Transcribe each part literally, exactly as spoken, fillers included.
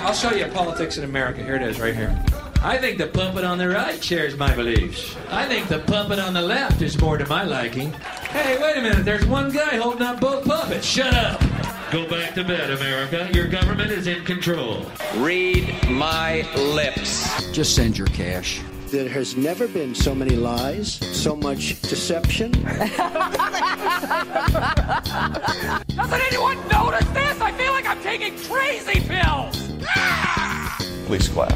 I'll show you politics in America. Here it is, right here. I think the puppet on the right shares my beliefs. I think the puppet on the left is more to my liking. Hey, wait a minute. There's one guy holding up both puppets. Shut up. Go back to bed, America. Your government is in control. Read my lips. Just send your cash. There has never been so many lies, so much deception. Doesn't anyone notice this? I feel like I'm taking crazy pills. Please clap.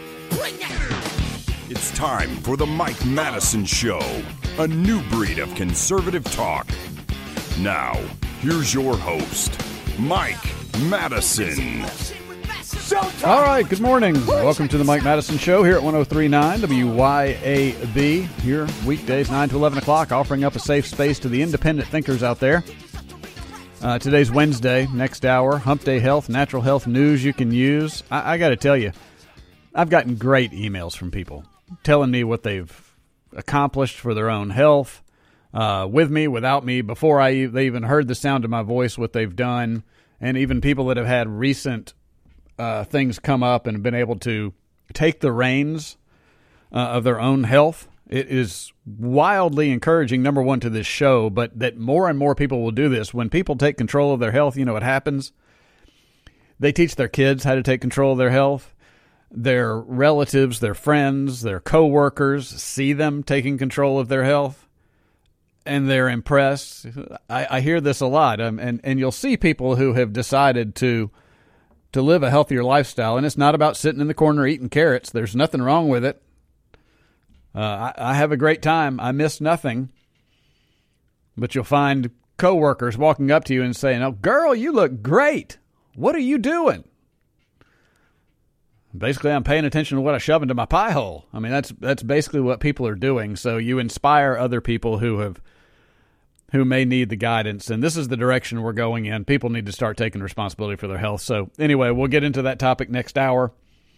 It's time for the Mike Madison Show, a new breed of conservative talk. Now, here's your host, Mike Madison. All right, good morning. Welcome to the Mike Madison Show here at one oh three point nine W Y A B. Here, weekdays, nine to eleven o'clock, offering up a safe space to the independent thinkers out there. Uh, today's Wednesday, next hour, Hump Day Health, natural health news you can use. I, I got to tell you, I've gotten great emails from people telling me what they've accomplished for their own health, uh, with me, without me, before I they even heard the sound of my voice, what they've done, and even people that have had recent uh, things come up and been able to take the reins uh, of their own health. It is wildly encouraging, number one, to this show, but that more and more people will do this. When people take control of their health, you know what happens? They teach their kids how to take control of their health. Their relatives, their friends, their coworkers see them taking control of their health, and they're impressed. I, I hear this a lot, um, and, and you'll see people who have decided to to live a healthier lifestyle, and it's not about sitting in the corner eating carrots. There's nothing wrong with it. Uh, I, I have a great time. I miss nothing. But you'll find coworkers walking up to you and saying, "Oh, girl, you look great. What are you doing?" Basically, I'm paying attention to what I shove into my pie hole. I mean, that's that's basically what people are doing. So you inspire other people who have who may need the guidance, and this is the direction we're going in. People need to start taking responsibility for their health. So anyway, we'll get into that topic next hour.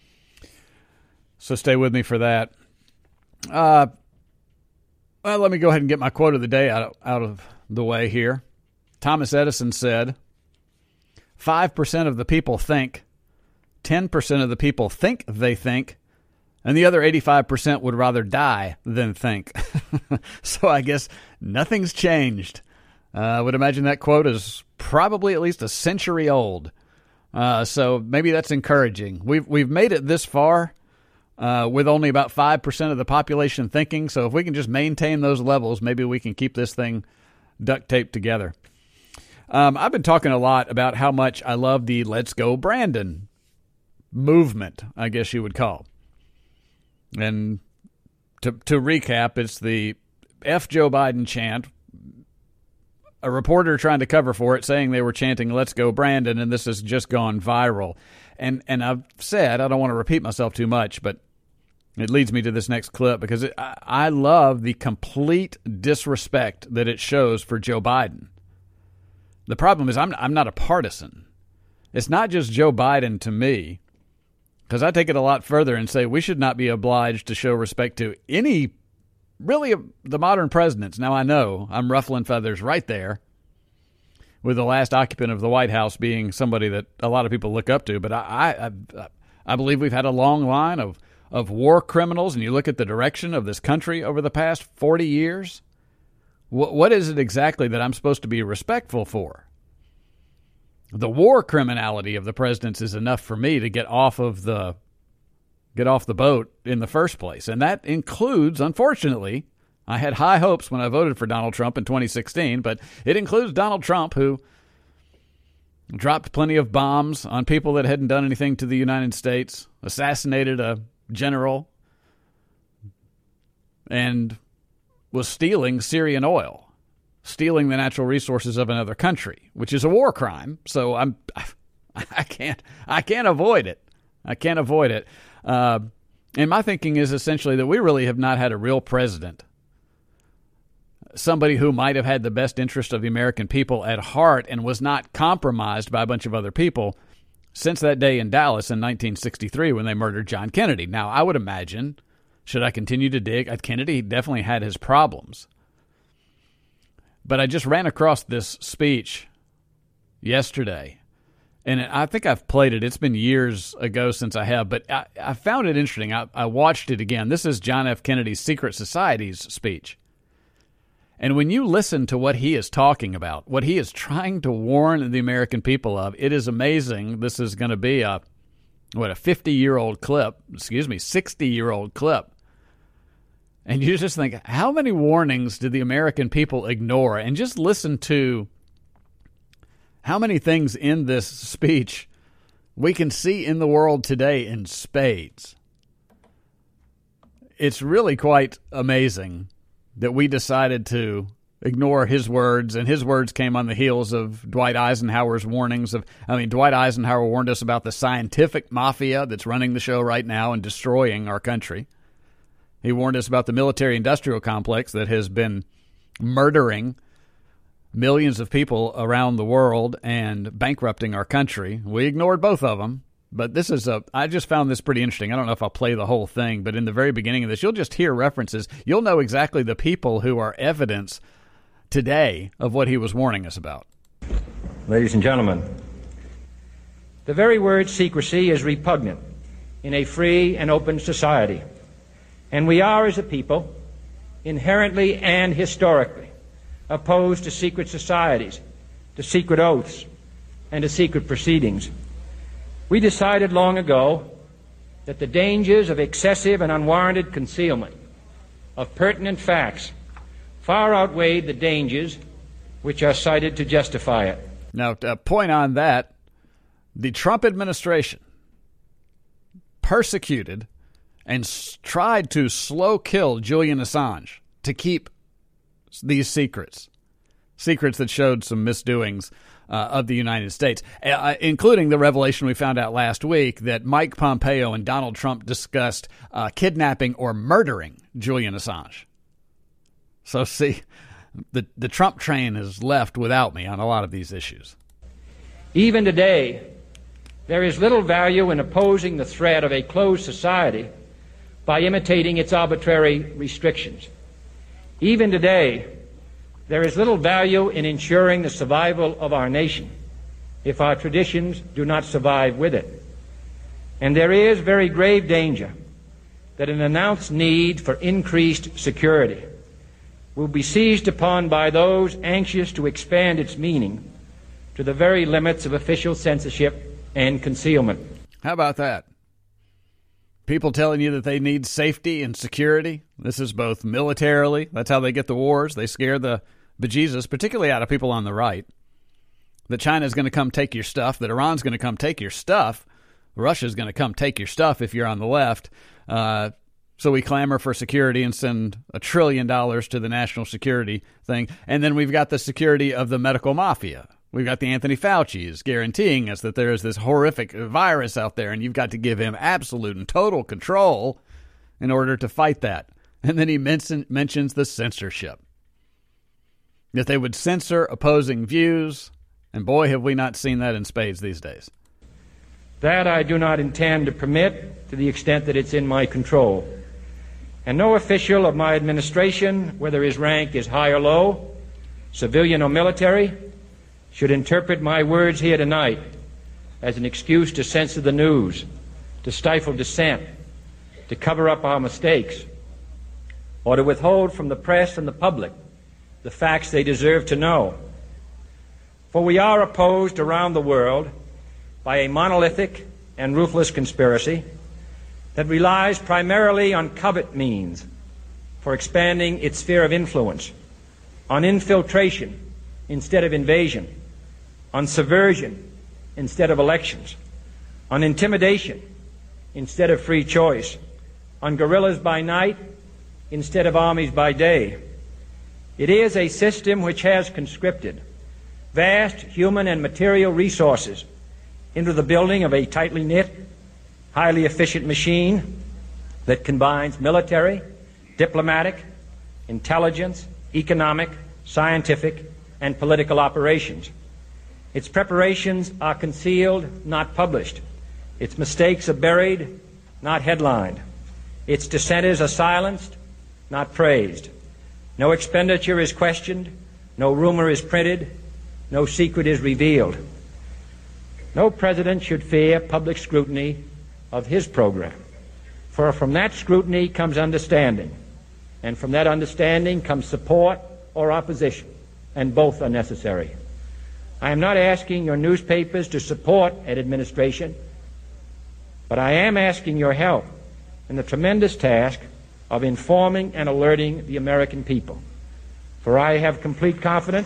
So stay with me for that. Uh, well, let me go ahead and get my quote of the day out of, out of the way here. Thomas Edison said, five percent of the people think, ten percent of the people think they think, and the other eighty-five percent would rather die than think. So I guess nothing's changed. Uh, I would imagine that quote is probably at least a century old. Uh, so maybe that's encouraging. We've we've made it this far uh, with only about five percent of the population thinking. So if we can just maintain those levels, maybe we can keep this thing duct taped together. Um, I've been talking a lot about how much I love the Let's Go Brandon movement, I guess you would call. And to to recap, it's the F Joe Biden chant, a reporter trying to cover for it, saying they were chanting "Let's Go Brandon," and this has just gone viral. And and I've said, I don't want to repeat myself too much, but it leads me to this next clip, because it, I, I love the complete disrespect that it shows for Joe Biden. The problem is I'm I'm not a partisan. It's not just Joe Biden to me, because I take it a lot further and say we should not be obliged to show respect to any, really, the modern presidents. Now, I know I'm ruffling feathers right there, with the last occupant of the White House being somebody that a lot of people look up to. But I I, I believe we've had a long line of, of war criminals, and you look at the direction of this country over the past forty years. What, what is it exactly that I'm supposed to be respectful for? The war criminality of the presidents is enough for me to get off of the get off the boat in the first place. And that includes, unfortunately, I had high hopes when I voted for Donald Trump in twenty sixteen, but it includes Donald Trump, who dropped plenty of bombs on people that hadn't done anything to the United States, assassinated a general, and was stealing Syrian oil. Stealing the natural resources of another country, which is a war crime. So I'm, I can't, I can't avoid it. I can't avoid it. Uh, and my thinking is essentially that we really have not had a real president, somebody who might have had the best interest of the American people at heart and was not compromised by a bunch of other people, since that day in Dallas in nineteen sixty-three when they murdered John Kennedy. Now, I would imagine, should I continue to dig at Kennedy, he definitely had his problems. But I just ran across this speech yesterday, and I think I've played it. It's been years ago since I have, but I, I found it interesting. I, I watched it again. This is John F. Kennedy's Secret Society's speech. And when you listen to what he is talking about, what he is trying to warn the American people of, it is amazing. This is going to be a, what, a fifty-year-old clip, excuse me, sixty-year-old clip. And you just think, how many warnings did the American people ignore? And just listen to how many things in this speech we can see in the world today in spades. It's really quite amazing that we decided to ignore his words, and his words came on the heels of Dwight Eisenhower's warnings of, I mean, Dwight Eisenhower warned us about the scientific mafia that's running the show right now and destroying our country. He warned us about the military-industrial complex that has been murdering millions of people around the world and bankrupting our country. We ignored both of them. But this is a, I just found this pretty interesting. I don't know if I'll play the whole thing, but in the very beginning of this, you'll just hear references. You'll know exactly the people who are evidence today of what he was warning us about. Ladies and gentlemen, the very word secrecy is repugnant in a free and open society. And we are, as a people, inherently and historically opposed to secret societies, to secret oaths, and to secret proceedings. We decided long ago that the dangers of excessive and unwarranted concealment of pertinent facts far outweighed the dangers which are cited to justify it. Now, to point on that, the Trump administration persecuted and s- tried to slow kill Julian Assange to keep these secrets, secrets that showed some misdoings Uh, of the United States, uh, including the revelation we found out last week that Mike Pompeo and Donald Trump discussed uh, kidnapping or murdering Julian Assange. So, see, the, the Trump train is left without me on a lot of these issues. Even today, there is little value in opposing the threat of a closed society by imitating its arbitrary restrictions. Even today, there is little value in ensuring the survival of our nation if our traditions do not survive with it. And there is very grave danger that an announced need for increased security will be seized upon by those anxious to expand its meaning to the very limits of official censorship and concealment. How about that? People telling you that they need safety and security. This is both militarily. That's how they get the wars. They scare the bejesus, particularly out of people on the right, that China's going to come take your stuff, that Iran's going to come take your stuff, Russia's going to come take your stuff if you're on the left. Uh, so we clamor for security and send a trillion dollars to the national security thing. And then we've got the security of the medical mafia. We've got the Anthony Fauci's guaranteeing us that there is this horrific virus out there, and you've got to give him absolute and total control in order to fight that. And then he mention, mentions the censorship, that they would censor opposing views, and boy, have we not seen that in spades these days. That I do not intend to permit to the extent that it's in my control. And no official of my administration, whether his rank is high or low, civilian or military, should interpret my words here tonight as an excuse to censor the news, to stifle dissent, to cover up our mistakes, or to withhold from the press and the public the facts they deserve to know. For we are opposed around the world by a monolithic and ruthless conspiracy that relies primarily on covert means for expanding its sphere of influence, on infiltration instead of invasion, on subversion instead of elections, on intimidation instead of free choice, on guerrillas by night instead of armies by day. It is a system which has conscripted vast human and material resources into the building of a tightly knit, highly efficient machine that combines military, diplomatic, intelligence, economic, scientific, and political operations. Its preparations are concealed, not published. Its mistakes are buried, not headlined. Its dissenters are silenced, not praised. No expenditure is questioned, no rumor is printed, no secret is revealed. No president should fear public scrutiny of his program, for from that scrutiny comes understanding, and from that understanding comes support or opposition, and both are necessary. I am not asking your newspapers to support an administration, but I am asking your help in the tremendous task of informing and alerting the American people. For I have complete confidence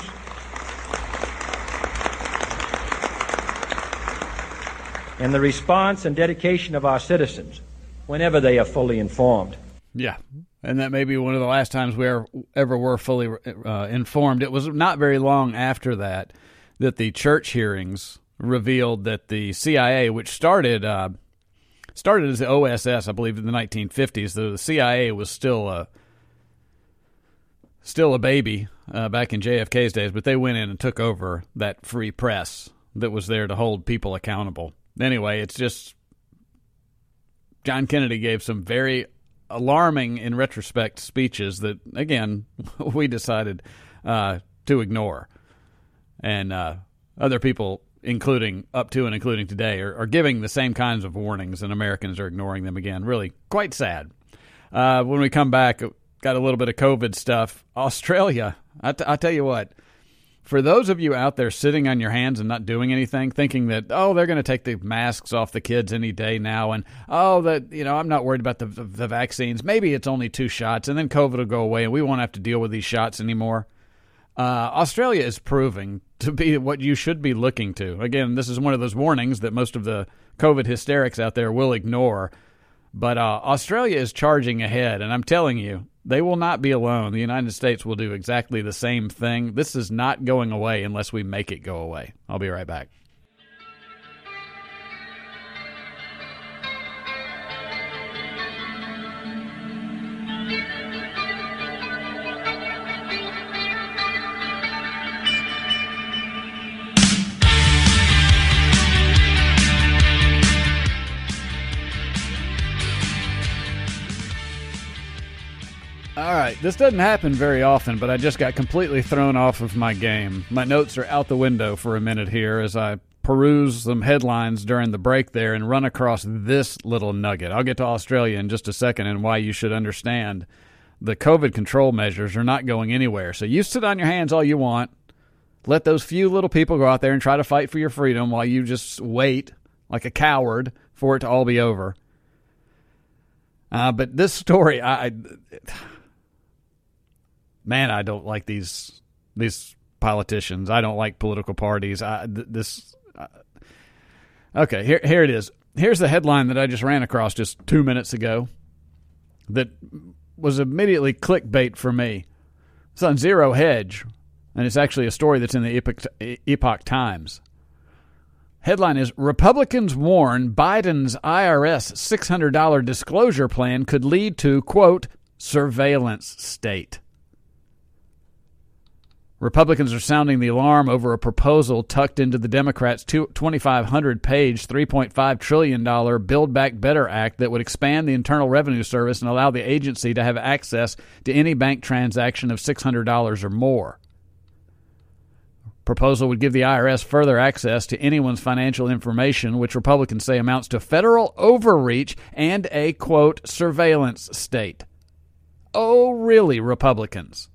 in the response and dedication of our citizens whenever they are fully informed. Yeah, and that may be one of the last times we ever, ever were fully uh, informed. It was not very long after that that the church hearings revealed that the C I A, which started uh, started as the O S S, I believe, in the nineteen fifties, the C I A was still a still a baby uh, back in J F K's days, but they went in and took over that free press that was there to hold people accountable. Anyway, it's just John Kennedy gave some very alarming, in retrospect, speeches that, again, we decided uh, to ignore. And uh, other people, including up to and including today, are, are giving the same kinds of warnings, and Americans are ignoring them again. Really quite sad. Uh, when we come back, got a little bit of COVID stuff. Australia, I, t- I tell you what, for those of you out there sitting on your hands and not doing anything, thinking that, oh, they're going to take the masks off the kids any day now, and, oh, that, you know, I'm not worried about the, the, the vaccines. Maybe it's only two shots, and then COVID will go away, and we won't have to deal with these shots anymore. Uh, Australia is proving to be what you should be looking to. Again, this is one of those warnings that most of the COVID hysterics out there will ignore. But uh, Australia is charging ahead, and I'm telling you, they will not be alone. The United States will do exactly the same thing. This is not going away unless we make it go away. I'll be right back. All right, this doesn't happen very often, but I just got completely thrown off of my game. My notes are out the window for a minute here as I peruse some headlines during the break there and run across this little nugget. I'll get to Australia in just a second and why you should understand the COVID control measures are not going anywhere. So you sit on your hands all you want. Let those few little people go out there and try to fight for your freedom while you just wait like a coward for it to all be over. Uh, but this story, I... I Man, I don't like these these politicians. I don't like political parties. I, th- this, uh, okay, here here it is. Here's the headline that I just ran across just two minutes ago that was immediately clickbait for me. It's on Zero Hedge, and it's actually a story that's in the Epoch, Epoch Times. Headline is, Republicans warn Biden's I R S six hundred dollars disclosure plan could lead to, quote, surveillance state. Republicans are sounding the alarm over a proposal tucked into the Democrats' twenty-five hundred page, three point five trillion dollars Build Back Better Act that would expand the Internal Revenue Service and allow the agency to have access to any bank transaction of six hundred dollars or more. Proposal would give the I R S further access to anyone's financial information, which Republicans say amounts to federal overreach and a, quote, surveillance state. Oh, really, Republicans?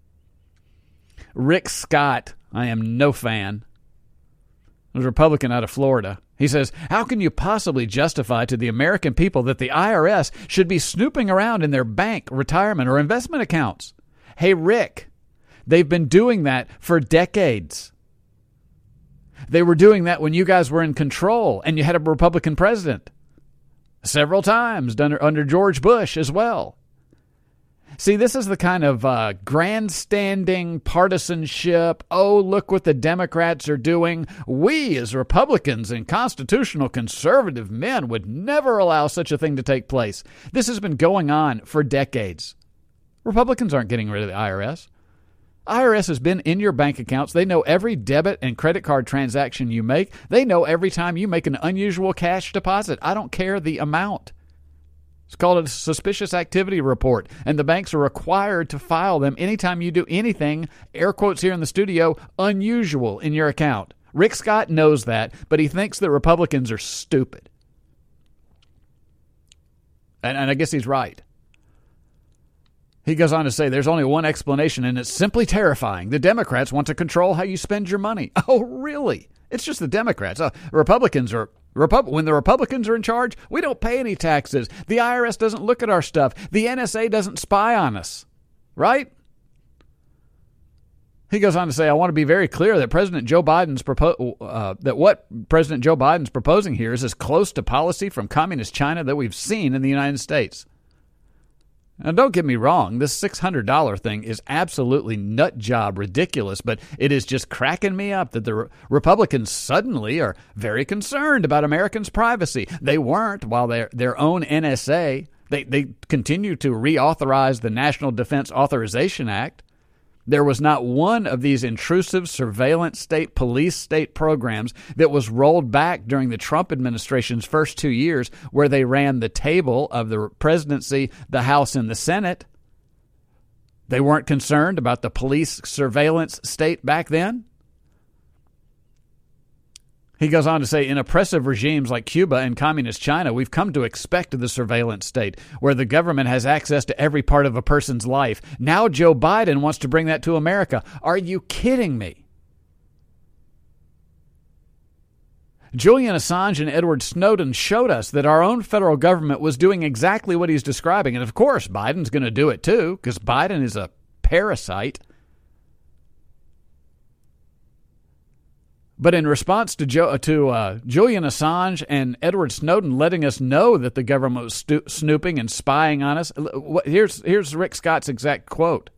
Rick Scott, I am no fan, was a Republican out of Florida. He says, how can you possibly justify to the American people that the I R S should be snooping around in their bank, retirement, or investment accounts? Hey, Rick, they've been doing that for decades. They were doing that when you guys were in control and you had a Republican president. Several times under, under George Bush as well. See, this is the kind of uh, grandstanding partisanship, oh, look what the Democrats are doing. We, as Republicans and constitutional conservative men, would never allow such a thing to take place. This has been going on for decades. Republicans aren't getting rid of the I R S. I R S has been in your bank accounts. They know every debit and credit card transaction you make. They know every time you make an unusual cash deposit. I don't care the amount. It's called a suspicious activity report, and the banks are required to file them anytime you do anything, air quotes here in the studio, unusual in your account. Rick Scott knows that, but he thinks that Republicans are stupid. And, and I guess he's right. He goes on to say there's only one explanation, and it's simply terrifying. The Democrats want to control how you spend your money. Oh, really? It's just the Democrats. Uh, Republicans are Repub- when the Republicans are in charge, we don't pay any taxes. The I R S doesn't look at our stuff. The N S A doesn't spy on us. Right? He goes on to say, I want to be very clear that President Joe Biden's propo- uh, that what President Joe Biden's proposing here is as close to policy from communist China that we've seen in the United States. Now, don't get me wrong. This six hundred dollars thing is absolutely nut job ridiculous, but it is just cracking me up that the Re- Republicans suddenly are very concerned about Americans' privacy. They weren't while their their own N S A. They, they continue to reauthorize the National Defense Authorization Act. There was not one of these intrusive surveillance state police state programs that was rolled back during the Trump administration's first two years where they ran the table of the presidency, the House, and the Senate. They weren't concerned about the police surveillance state back then. He goes on to say, in oppressive regimes like Cuba and communist China, we've come to expect the surveillance state, where the government has access to every part of a person's life. Now Joe Biden wants to bring that to America. Are you kidding me? Julian Assange and Edward Snowden showed us that our own federal government was doing exactly what he's describing. And of course, Biden's going to do it too, because Biden is a parasite. But in response to Joe, to uh, Julian Assange and Edward Snowden letting us know that the government was stu- snooping and spying on us, here's here's Rick Scott's exact quote.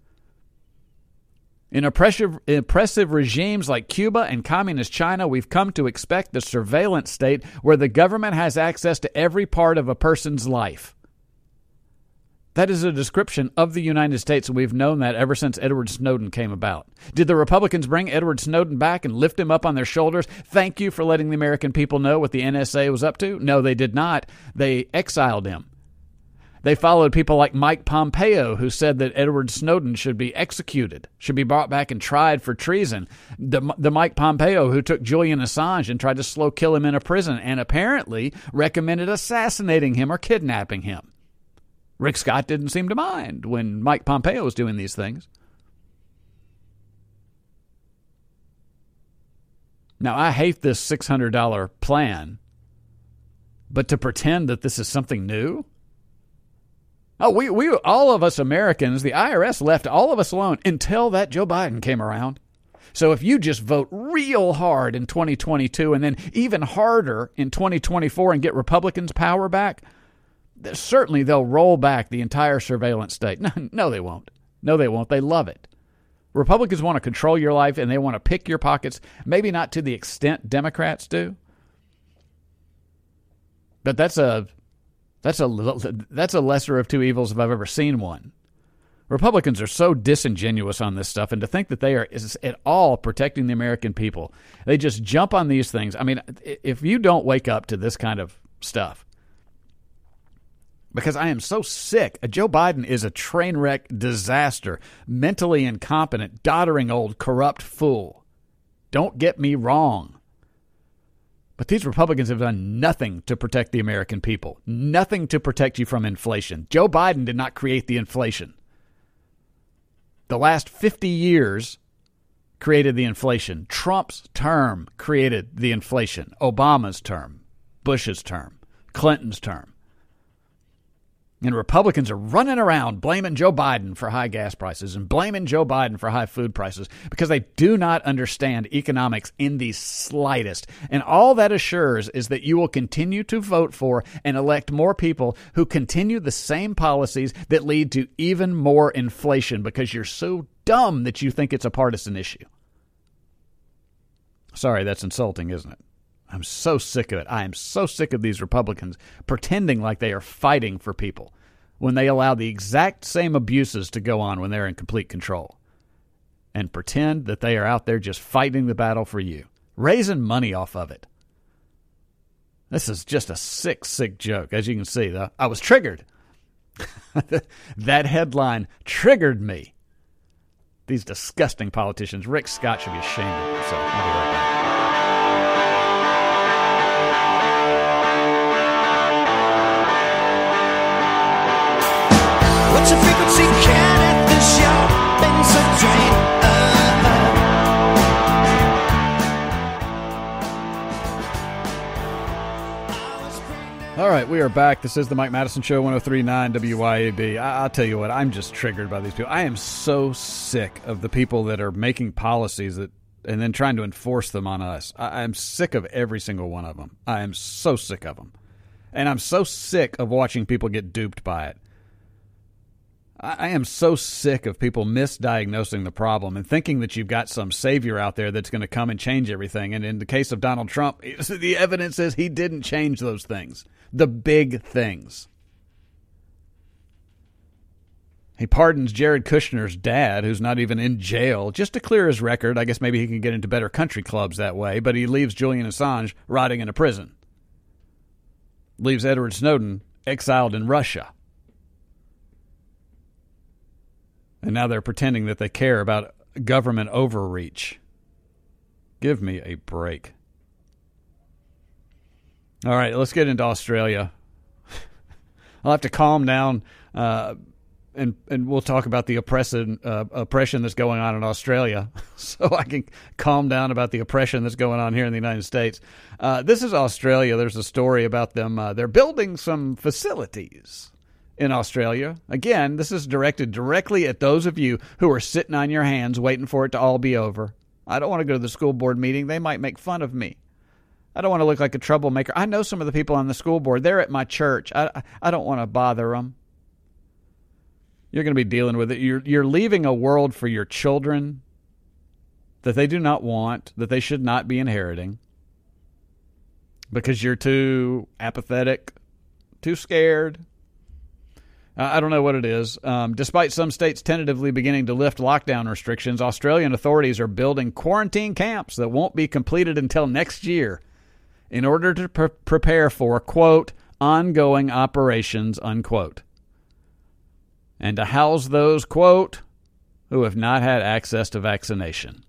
In oppressive, oppressive regimes like Cuba and communist China, we've come to expect the surveillance state where the government has access to every part of a person's life. That is a description of the United States, and we've known that ever since Edward Snowden came about. Did the Republicans bring Edward Snowden back and lift him up on their shoulders? Thank you for letting the American people know what the N S A was up to? No, they did not. They exiled him. They followed people like Mike Pompeo, who said that Edward Snowden should be executed, should be brought back and tried for treason. The, the Mike Pompeo who took Julian Assange and tried to slow kill him in a prison and apparently recommended assassinating him or kidnapping him. Rick Scott didn't seem to mind when Mike Pompeo was doing these things. Now, I hate this six hundred dollars plan, but to pretend that this is something new? Oh, we, we, all of us Americans, the I R S left all of us alone until that Joe Biden came around. So if you just vote real hard in twenty twenty-two and then even harder in twenty twenty-four and get Republicans' power back, certainly they'll roll back the entire surveillance state. No, no, they won't. No, they won't. They love it. Republicans want to control your life and they want to pick your pockets, maybe not to the extent Democrats do. But that's a that's a that's a lesser of two evils if I've ever seen one. Republicans are so disingenuous on this stuff, and to think that they are is at all protecting the American people. They just jump on these things. I mean, if you don't wake up to this kind of stuff, because I am so sick. Joe Biden is a train wreck disaster, mentally incompetent, doddering old corrupt fool. Don't get me wrong. But these Republicans have done nothing to protect the American people, nothing to protect you from inflation. Joe Biden did not create the inflation. The last fifty years created the inflation. Trump's term created the inflation. Obama's term, Bush's term, Clinton's term. And Republicans are running around blaming Joe Biden for high gas prices and blaming Joe Biden for high food prices because they do not understand economics in the slightest. And all that assures is that you will continue to vote for and elect more people who continue the same policies that lead to even more inflation because you're so dumb that you think it's a partisan issue. Sorry, that's insulting, isn't it? I'm so sick of it. I am so sick of these Republicans pretending like they are fighting for people when they allow the exact same abuses to go on when they're in complete control and pretend that they are out there just fighting the battle for you, raising money off of it. This is just a sick, sick joke. As you can see, though, I was triggered. That headline triggered me. These disgusting politicians. Rick Scott should be ashamed of himself. I'll be right back. What's the frequency count at the shopping so train? All right, we are back. This is the Mike Madison Show, one oh three point nine W Y A B. I- I'll tell you what, I'm just triggered by these people. I am so sick of the people that are making policies that and then trying to enforce them on us. I- I'm sick of every single one of them. I am so sick of them. And I'm so sick of watching people get duped by it. I am so sick of people misdiagnosing the problem and thinking that you've got some savior out there that's going to come and change everything. And in the case of Donald Trump, the evidence is he didn't change those things, the big things. He pardons Jared Kushner's dad, who's not even in jail, just to clear his record. I guess maybe he can get into better country clubs that way, but he leaves Julian Assange rotting in a prison. Leaves Edward Snowden exiled in Russia. And now they're pretending that they care about government overreach. Give me a break. All right, let's get into Australia. I'll have to calm down, uh, and and we'll talk about the oppression, uh, oppression that's going on in Australia, so I can calm down about the oppression that's going on here in the United States. Uh, this is Australia. There's a story about them. Uh, they're building some facilities in Australia. Again, this is directed directly at those of you who are sitting on your hands waiting for it to all be over. I don't want to go to the school board meeting. They might make fun of me. I don't want to look like a troublemaker. I know some of the people on the school board. They're at my church. I I don't want to bother them. You're going to be dealing with it. You're you're leaving a world for your children that they do not want, that they should not be inheriting, because you're too apathetic, too scared. I don't know what it is. Um, despite some states tentatively beginning to lift lockdown restrictions, Australian authorities are building quarantine camps that won't be completed until next year in order to pre- prepare for, quote, ongoing operations, unquote, and to house those, quote, who have not had access to vaccination.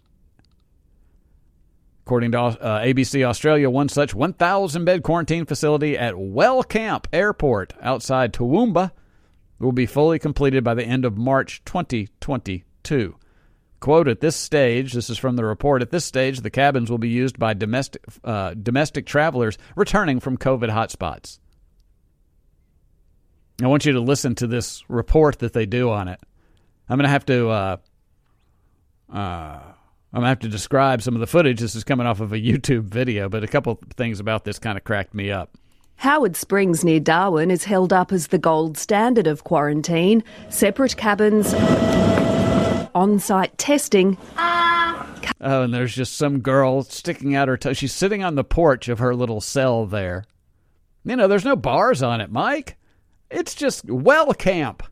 According to uh, A B C Australia, one such one thousand bed quarantine facility at Wellcamp Airport outside Toowoomba will be fully completed by the end of March twenty twenty-two. Quote, at this stage, this is from the report, at this stage, the cabins will be used by domestic uh, domestic travelers returning from COVID hotspots. I want you to listen to this report that they do on it. I'm going to have to... Uh, uh, I'm going to have to describe some of the footage. This is coming off of a YouTube video, but a couple things about this kind of cracked me up. Howard Springs near Darwin is held up as the gold standard of quarantine. Separate cabins, on-site testing. Oh, and there's just some girl sticking out her toe. She's sitting on the porch of her little cell there. You know, there's no bars on it, Mike. It's just well camp.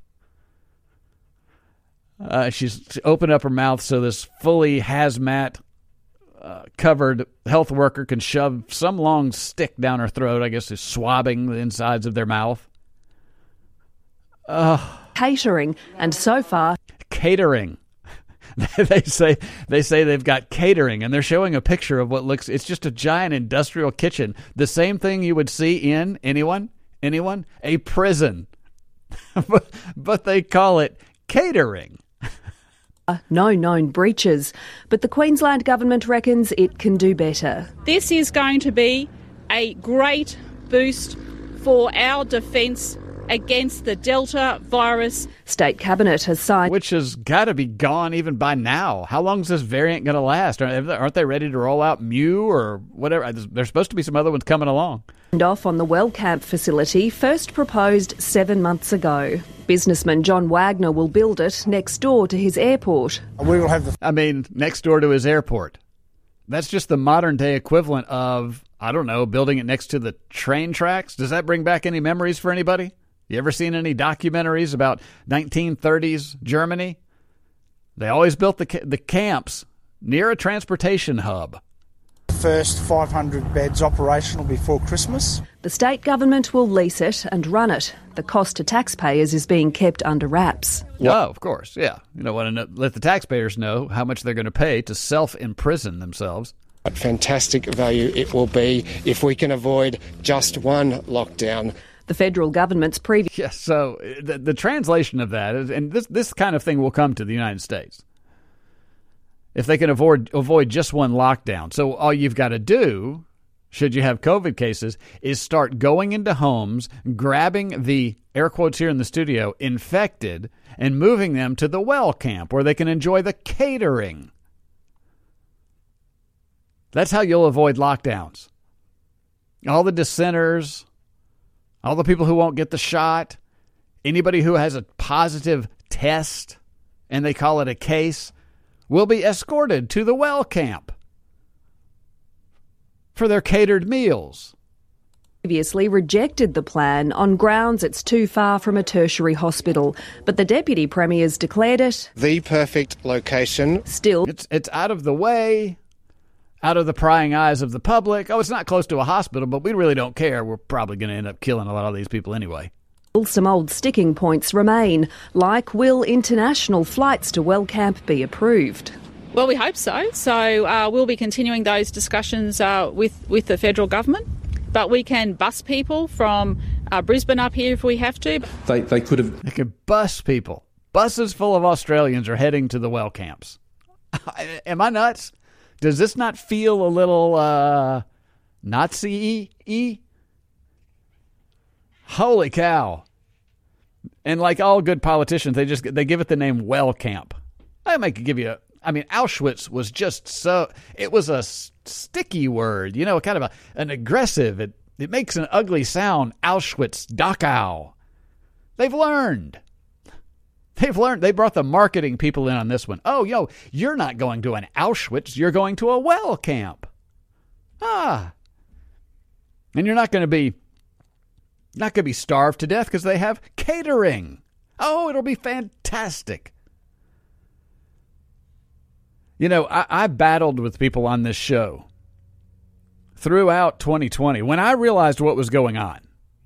Uh, she's opened up her mouth so this fully hazmat uh, covered health worker can shove some long stick down her throat. I guess is swabbing the insides of their mouth. Uh, catering, and so far catering. they say they say they've got catering, and they're showing a picture of what looks. It's just a giant industrial kitchen, the same thing you would see in anyone, anyone, a prison, but, but they call it catering. No known breaches, but the Queensland government reckons it can do better. This is going to be a great boost for our defence against the Delta virus. State Cabinet has signed... Which has got to be gone even by now. How long is this variant going to last? Aren't they ready to roll out Mu or whatever? There's supposed to be some other ones coming along. And off on the Wellcamp facility, first proposed seven months ago. Businessman John Wagner will build it next door to his airport. We will have the... I mean, next door to his airport. That's just the modern day equivalent of, I don't know, building it next to the train tracks. Does that bring back any memories for anybody? You ever seen any documentaries about nineteen thirties Germany? They always built the the camps near a transportation hub. first five hundred beds operational before Christmas. The state government will lease it and run it. The cost to taxpayers is being kept under wraps. Oh, of course, yeah. You don't want to let the taxpayers know how much they're going to pay to self-imprison themselves. What fantastic value it will be if we can avoid just one lockdown. The federal government's previous... Yes, so the, the translation of that is, and this, this kind of thing will come to the United States, if they can avoid, avoid just one lockdown. So all you've got to do, should you have COVID cases, is start going into homes, grabbing the, air quotes here in the studio, infected, and moving them to the well camp where they can enjoy the catering. That's how you'll avoid lockdowns. All the dissenters, all the people who won't get the shot, anybody who has a positive test and they call it a case, will be escorted to the well camp for their catered meals. Previously rejected the plan on grounds it's too far from a tertiary hospital, but the Deputy Premier's declared it the perfect location. Still, it's it's out of the way, out of the prying eyes of the public. Oh, it's not close to a hospital, but we really don't care. We're probably going to end up killing a lot of these people anyway. Some old sticking points remain, like will international flights to Well Camp be approved? Well, we hope so. So uh, we'll be continuing those discussions uh, with, with the federal government. But we can bus people from uh, Brisbane up here if we have to. They they could have... They could bus people. Buses full of Australians are heading to the well camps. Am I nuts? Does this not feel a little uh, Nazi-y? Holy cow. And like all good politicians, they just they give it the name Well Camp. I might give you a... I mean, Auschwitz was just so... It was a sticky word, you know, kind of a, an aggressive... It, it makes an ugly sound. Auschwitz, Dachau. They've learned. They've learned. They brought the marketing people in on this one. Oh, yo, you're not going to an Auschwitz. You're going to a well camp. Ah. And you're not going to be... Not going to be starved to death because they have catering. Oh, it'll be fantastic. You know, I, I battled with people on this show throughout twenty twenty. When I realized what was going on,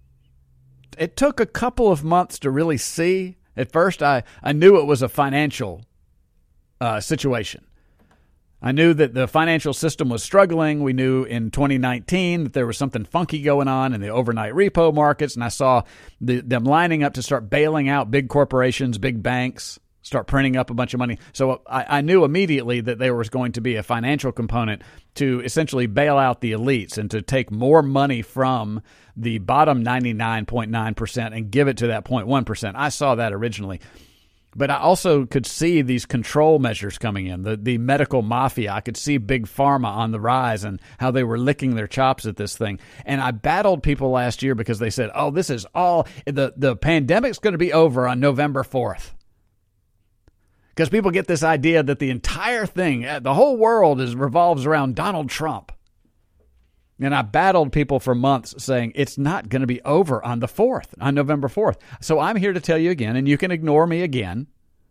it took a couple of months to really see. At first, I, I knew it was a financial uh, situation. I knew that the financial system was struggling. We knew in twenty nineteen that there was something funky going on in the overnight repo markets, and I saw the, them lining up to start bailing out big corporations, big banks, start printing up a bunch of money. So I, I knew immediately that there was going to be a financial component to essentially bail out the elites and to take more money from the bottom ninety-nine point nine percent and give it to that zero point one percent. I saw that originally. But I also could see these control measures coming in, the, the medical mafia. I could see Big Pharma on the rise and how they were licking their chops at this thing. And I battled people last year because they said, oh, this is all, the, the pandemic's going to be over on November fourth. Because people get this idea that the entire thing, the whole world is revolves around Donald Trump. And I battled people for months saying it's not going to be over on the fourth, on November fourth. So I'm here to tell you again, and you can ignore me again.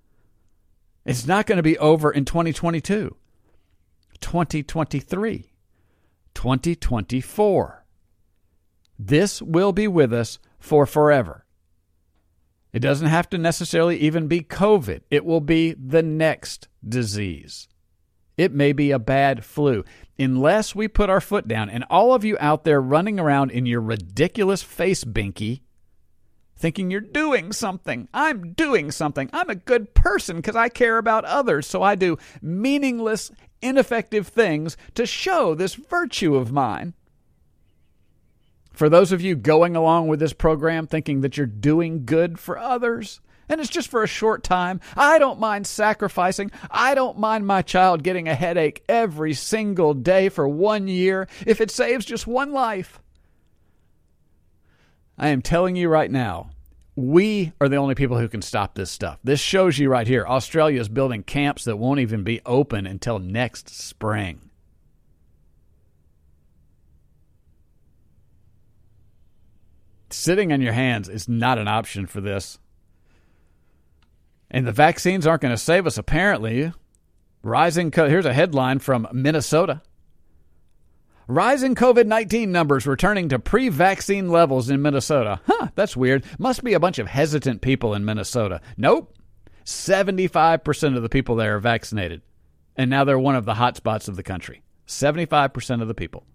It's not going to be over in twenty twenty-two, twenty twenty-three, twenty twenty-four. This will be with us for forever. It doesn't have to necessarily even be COVID. It will be the next disease. It may be a bad flu. Unless we put our foot down, and all of you out there running around in your ridiculous face binky, thinking you're doing something. I'm doing something. I'm a good person because I care about others, so I do meaningless, ineffective things to show this virtue of mine. For those of you going along with this program thinking that you're doing good for others, and it's just for a short time, I don't mind sacrificing. I don't mind my child getting a headache every single day for one year if it saves just one life. I am telling you right now, we are the only people who can stop this stuff. This shows you right here, Australia is building camps that won't even be open until next spring. Sitting on your hands is not an option for this. And the vaccines aren't going to save us, apparently. Rising, co- here's a headline from Minnesota. Rising COVID nineteen numbers returning to pre-vaccine levels in Minnesota. Huh, that's weird. Must be a bunch of hesitant people in Minnesota. Nope. seventy-five percent of the people there are vaccinated. And now they're one of the hot spots of the country. seventy-five percent of the people.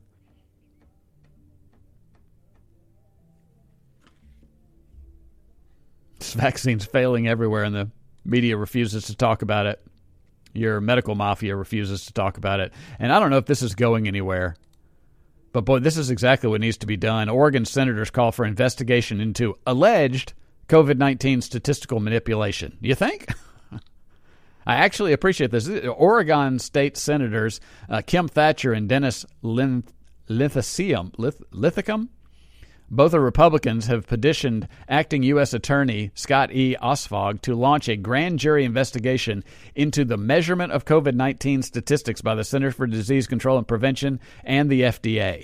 This vaccine's failing everywhere, and the media refuses to talk about it. Your medical mafia refuses to talk about it. And I don't know if this is going anywhere. But, boy, this is exactly what needs to be done. Oregon senators call for investigation into alleged COVID nineteen statistical manipulation. You think? I actually appreciate this. Oregon state senators uh, Kim Thatcher and Dennis Linth- Linthicum, Lith- Linthicum, both are Republicans, have petitioned acting U S Attorney Scott E. Osfog to launch a grand jury investigation into the measurement of COVID nineteen statistics by the Centers for Disease Control and Prevention and the F D A.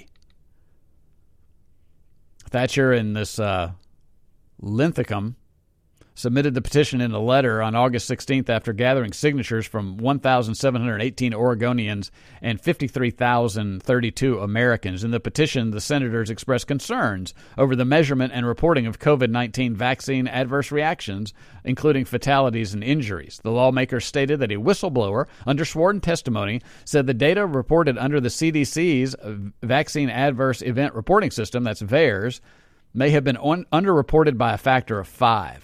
Thatcher and this uh, Linthicum submitted the petition in a letter on August sixteenth after gathering signatures from one thousand seven hundred eighteen Oregonians and fifty-three thousand thirty-two Americans. In the petition, the senators expressed concerns over the measurement and reporting of COVID nineteen vaccine adverse reactions, including fatalities and injuries. The lawmakers stated that a whistleblower, under sworn testimony, said the data reported under the C D C's Vaccine Adverse Event Reporting System, that's VAERS, may have been un- underreported by a factor of five.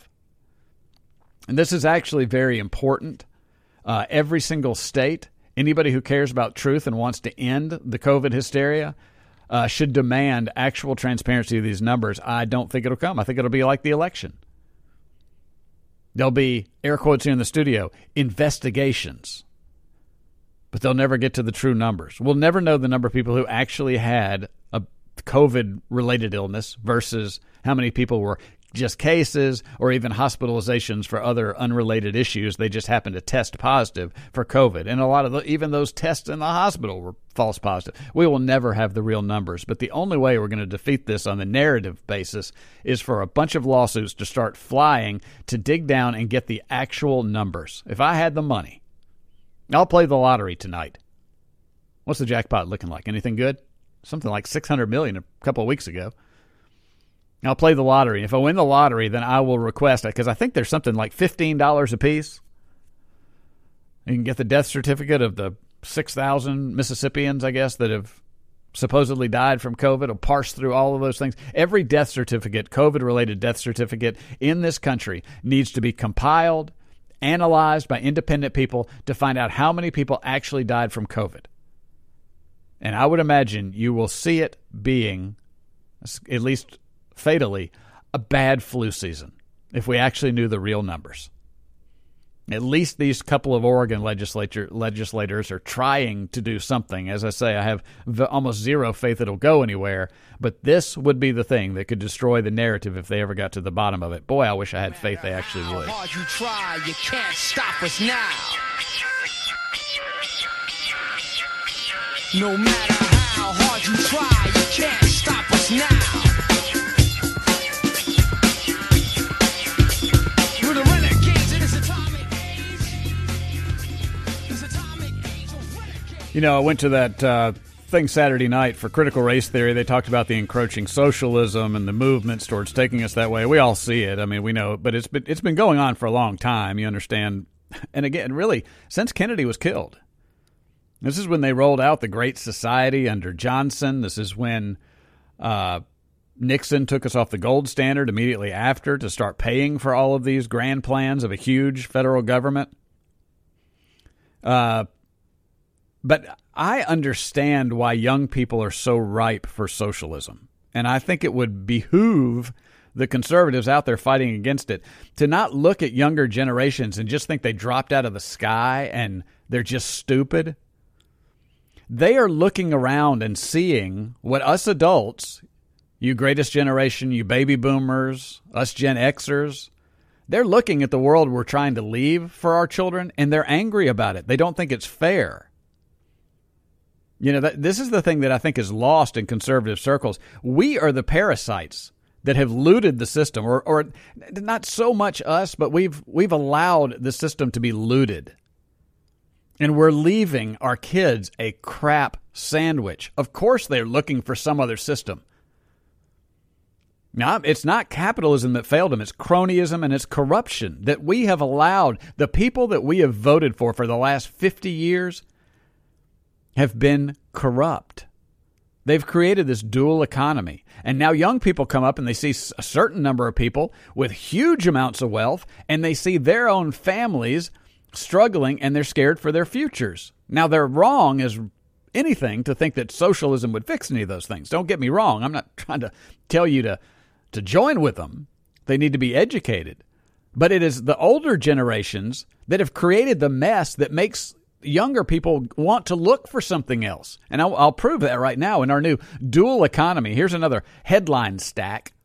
And this is actually very important. Uh, every single state, anybody who cares about truth and wants to end the COVID hysteria uh, should demand actual transparency of these numbers. I don't think it'll come. I think it'll be like the election. There'll be, air quotes here in the studio, investigations. But they'll never get to the true numbers. We'll never know the number of people who actually had a COVID-related illness versus how many people were just cases or even hospitalizations for other unrelated issues. They just happened to test positive for COVID. And a lot of the, even those tests in the hospital were false positive. We will never have the real numbers. But the only way we're going to defeat this on the narrative basis is for a bunch of lawsuits to start flying to dig down and get the actual numbers. If I had the money, I'll play the lottery tonight. What's the jackpot looking like? Anything good? Something like six hundred million dollars a couple of weeks ago. I'll play the lottery. If I win the lottery, then I will request it, because I think there's something like fifteen dollars a piece. You can get the death certificate of the six thousand Mississippians, I guess, that have supposedly died from COVID. It'll parse through all of those things. Every death certificate, COVID-related death certificate in this country needs to be compiled, analyzed by independent people to find out how many people actually died from COVID. And I would imagine you will see it being, at least fatally, a bad flu season if we actually knew the real numbers. At least these couple of Oregon legislature legislators are trying to do something. As I say, I have v- almost zero faith it'll go anywhere, but this would be the thing that could destroy the narrative if they ever got to the bottom of it. Boy, I wish I had faith they actually would. How hard you try, you can't stop us now. No matter how hard you try, you can't stop us now. You know, I went to that uh, thing Saturday night for Critical Race Theory. They talked about the encroaching socialism and the movements towards taking us that way. We all see it. I mean, we know, but it's been, it's been going on for a long time, you understand. And again, really, since Kennedy was killed. This is when they rolled out the Great Society under Johnson. This is when uh, Nixon took us off the gold standard immediately after to start paying for all of these grand plans of a huge federal government. Uh But I understand why young people are so ripe for socialism. And I think it would behoove the conservatives out there fighting against it to not look at younger generations and just think they dropped out of the sky and they're just stupid. They are looking around and seeing what us adults, you greatest generation, you baby boomers, us Gen Xers, they're looking at the world we're trying to leave for our children, and they're angry about it. They don't think it's fair. You know, that, this is the thing that I think is lost in conservative circles. We are the parasites that have looted the system, or, or not so much us, but we've we've allowed the system to be looted. And we're leaving our kids a crap sandwich. Of course they're looking for some other system. Now, it's not capitalism that failed them. It's cronyism and it's corruption that we have allowed. The people that we have voted for for the last fifty years have been corrupt. They've created this dual economy. And now young people come up and they see a certain number of people with huge amounts of wealth, and they see their own families struggling, and they're scared for their futures. Now, they're wrong as anything to think that socialism would fix any of those things. Don't get me wrong. I'm not trying to tell you to, to join with them. They need to be educated. But it is the older generations that have created the mess that makes younger people want to look for something else. And I'll, I'll prove that right now in our new dual economy. Here's another headline stack.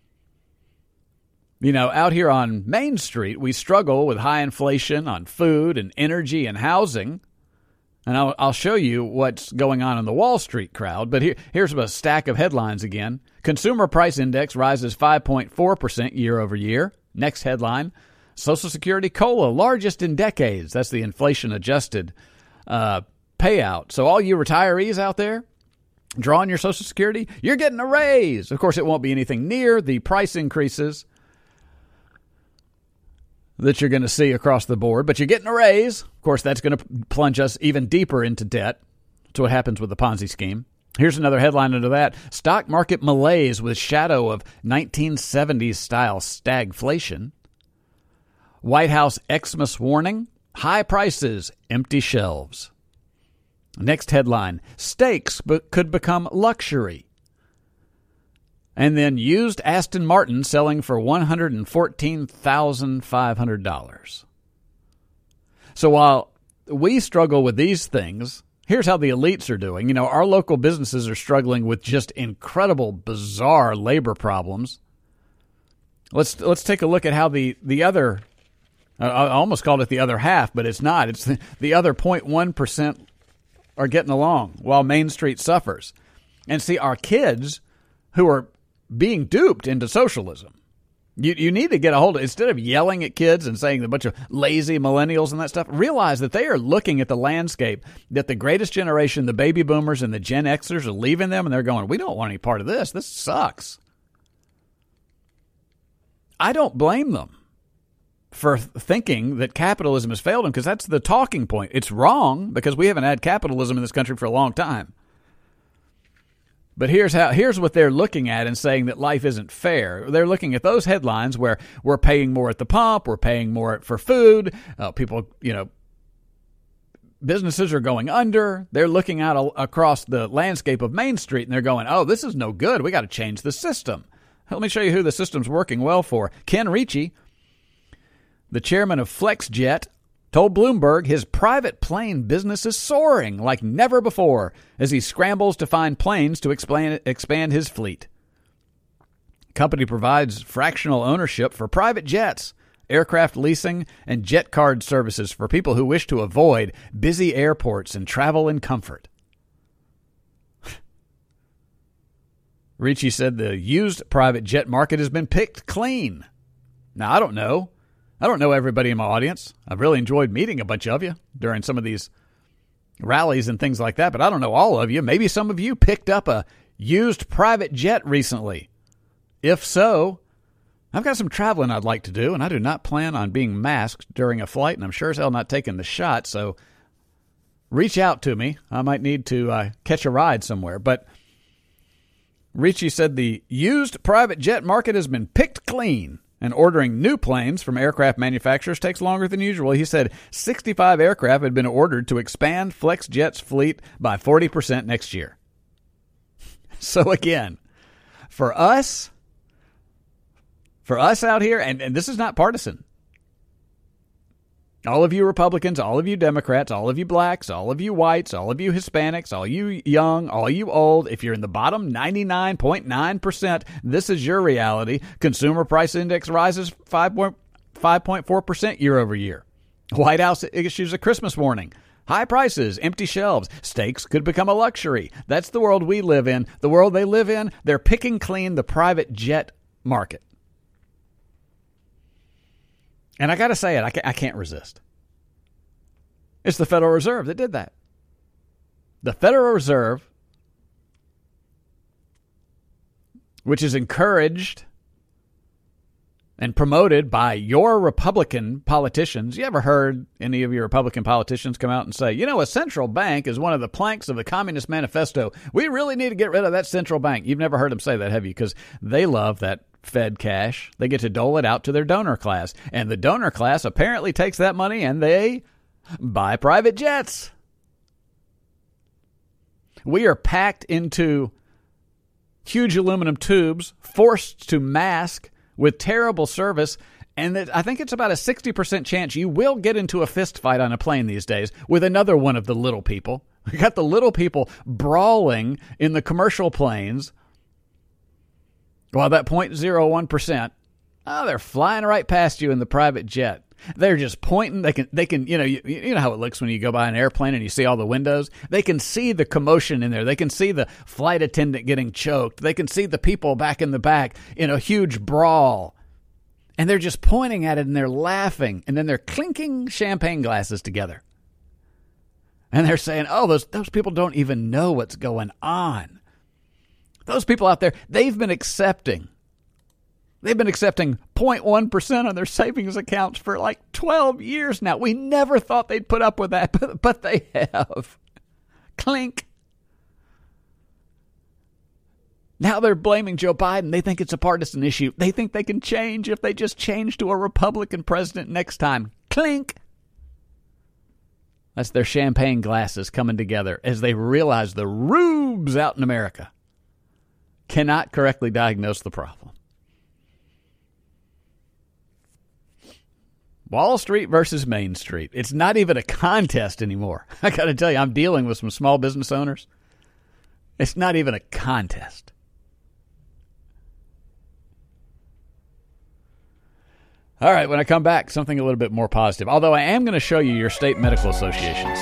You know, out here on Main Street, we struggle with high inflation on food and energy and housing. And I'll, I'll show you what's going on in the Wall Street crowd. But here, here's a stack of headlines again. Consumer Price Index rises five point four percent year over year. Next headline, Social Security COLA, largest in decades. That's the inflation-adjusted uh, payout. So all you retirees out there drawing your Social Security, you're getting a raise. Of course, it won't be anything near the price increases that you're going to see across the board, but you're getting a raise. Of course, that's going to plunge us even deeper into debt. That's what happens with the Ponzi scheme. Here's another headline under that. Stock market malaise with shadow of nineteen seventies style stagflation. White House Xmas warning. High prices, empty shelves. Next headline. Steaks but could become luxury. And then used Aston Martin selling for one hundred fourteen thousand five hundred dollars. So while we struggle with these things, here's how the elites are doing. You know, our local businesses are struggling with just incredible, bizarre labor problems. Let's let's take a look at how the, the other, I almost called it the other half, but it's not. It's the, the other zero point one percent are getting along while Main Street suffers. And see, our kids who are being duped into socialism. You you need to get a hold of it. Instead of yelling at kids and saying a bunch of lazy millennials and that stuff, realize that they are looking at the landscape that the greatest generation, the baby boomers and the Gen Xers, are leaving them, and they're going, we don't want any part of this. This sucks. I don't blame them for thinking that capitalism has failed them, because that's the talking point. It's wrong because we haven't had capitalism in this country for a long time. But here's how. Here's what they're looking at and saying that life isn't fair. They're looking at those headlines where we're paying more at the pump, we're paying more for food, uh, people, you know, businesses are going under. They're looking out a- across the landscape of Main Street and they're going, oh, this is no good. We got to change the system. Let me show you who the system's working well for. Ken Ricci, the chairman of FlexJet, told Bloomberg his private plane business is soaring like never before as he scrambles to find planes to expand, expand his fleet. The company provides fractional ownership for private jets, aircraft leasing, and jet card services for people who wish to avoid busy airports and travel in comfort. Ricci said the used private jet market has been picked clean. Now, I don't know. I don't know everybody in my audience. I've really enjoyed meeting a bunch of you during some of these rallies and things like that, but I don't know all of you. Maybe some of you picked up a used private jet recently. If so, I've got some traveling I'd like to do, and I do not plan on being masked during a flight, and I'm sure as hell not taking the shot, so reach out to me. I might need to uh, catch a ride somewhere. But Ricci said the used private jet market has been picked clean, and ordering new planes from aircraft manufacturers takes longer than usual. He said sixty-five aircraft had been ordered to expand FlexJet's fleet by forty percent next year. So again, for us, for us out here, and, and this is not partisan, all of you Republicans, all of you Democrats, all of you blacks, all of you whites, all of you Hispanics, all you young, all you old, if you're in the bottom ninety-nine point nine percent, this is your reality. Consumer Price Index rises five point four percent year over year. White House issues a Christmas warning. High prices, empty shelves, steaks could become a luxury. That's the world we live in. The world they live in, they're picking clean the private jet market. And I got to say it, I can't resist. It's the Federal Reserve that did that. The Federal Reserve, which is encouraged and promoted by your Republican politicians. You ever heard any of your Republican politicians come out and say, you know, a central bank is one of the planks of the Communist Manifesto. We really need to get rid of that central bank. You've never heard them say that, have you? Because they love that Fed cash. They get to dole it out to their donor class. And the donor class apparently takes that money and they buy private jets. We are packed into huge aluminum tubes, forced to mask with terrible service, and that I think it's about a sixty percent chance you will get into a fist fight on a plane these days with another one of the little people. We got the little people brawling in the commercial planes, while that zero point zero one percent, oh, they're flying right past you in the private jet. They're just pointing. They can, they can, you know, you, you know how it looks when you go by an airplane and you see all the windows. They can see the commotion in there. They can see the flight attendant getting choked. They can see the people back in the back in a huge brawl. And they're just pointing at it and they're laughing. And then they're clinking champagne glasses together. And they're saying, oh, those, those people don't even know what's going on. Those people out there, they've been accepting. They've been accepting zero point one percent on their savings accounts for like twelve years now. We never thought they'd put up with that, but, but they have. Clink. Now they're blaming Joe Biden. They think it's a partisan issue. They think they can change if they just change to a Republican president next time. Clink. That's their champagne glasses coming together as they realize the rubes out in America cannot correctly diagnose the problem. Wall Street versus Main Street. It's not even a contest anymore. I got to tell you, I'm dealing with some small business owners. It's not even a contest. All right, when I come back, something a little bit more positive. Although I am going to show you your state medical associations.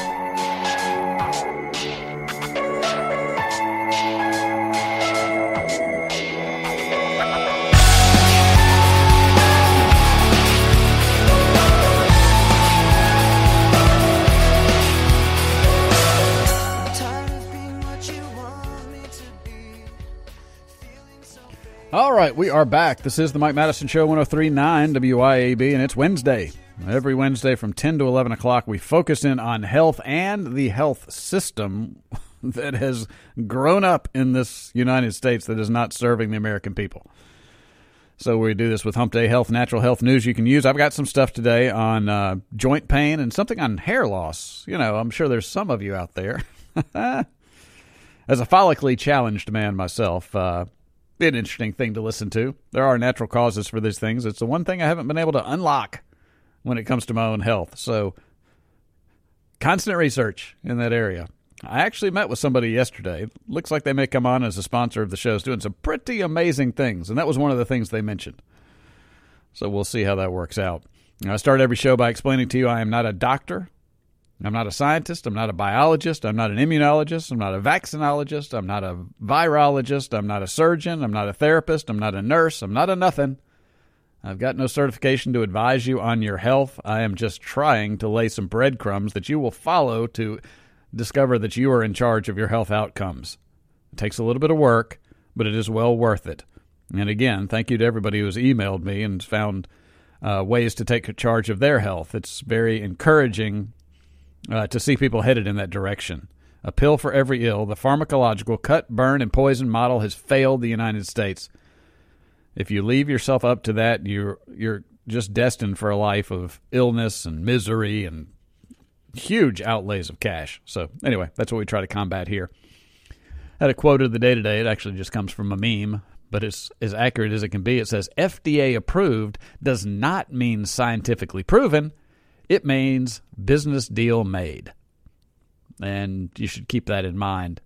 All right, we are back. This is the Mike Madison Show, one oh three point nine W I A B, and it's Wednesday. Every Wednesday from ten to eleven o'clock, we focus in on health and the health system that has grown up in this United States that is not serving the American people. So we do this with Hump Day Health, natural health news you can use. I've got some stuff today on uh, joint pain and something on hair loss. You know, I'm sure there's some of you out there. As a follically challenged man myself, uh, an interesting thing to listen to. There are natural causes for these things. It's the one thing I haven't been able to unlock when it comes to my own health. So constant research in that area. I actually met with somebody yesterday. Looks like they may come on as a sponsor of the show, doing some pretty amazing things. And that was one of the things they mentioned. So we'll see how that works out. I start every show by explaining to you I am not a doctor. I'm not a scientist. I'm not a biologist. I'm not an immunologist. I'm not a vaccinologist. I'm not a virologist. I'm not a surgeon. I'm not a therapist. I'm not a nurse. I'm not a nothing. I've got no certification to advise you on your health. I am just trying to lay some breadcrumbs that you will follow to discover that you are in charge of your health outcomes. It takes a little bit of work, but it is well worth it. And again, thank you to everybody who has emailed me and found uh, ways to take charge of their health. It's very encouraging Uh, to see people headed in that direction. A pill for every ill. The pharmacological cut, burn, and poison model has failed the United States. If you leave yourself up to that, you're you're just destined for a life of illness and misery and huge outlays of cash. So anyway, that's what we try to combat here. I had a quote of the day today. It actually just comes from a meme, but it's as accurate as it can be. It says, F D A approved does not mean scientifically proven. It means business deal made. And you should keep that in mind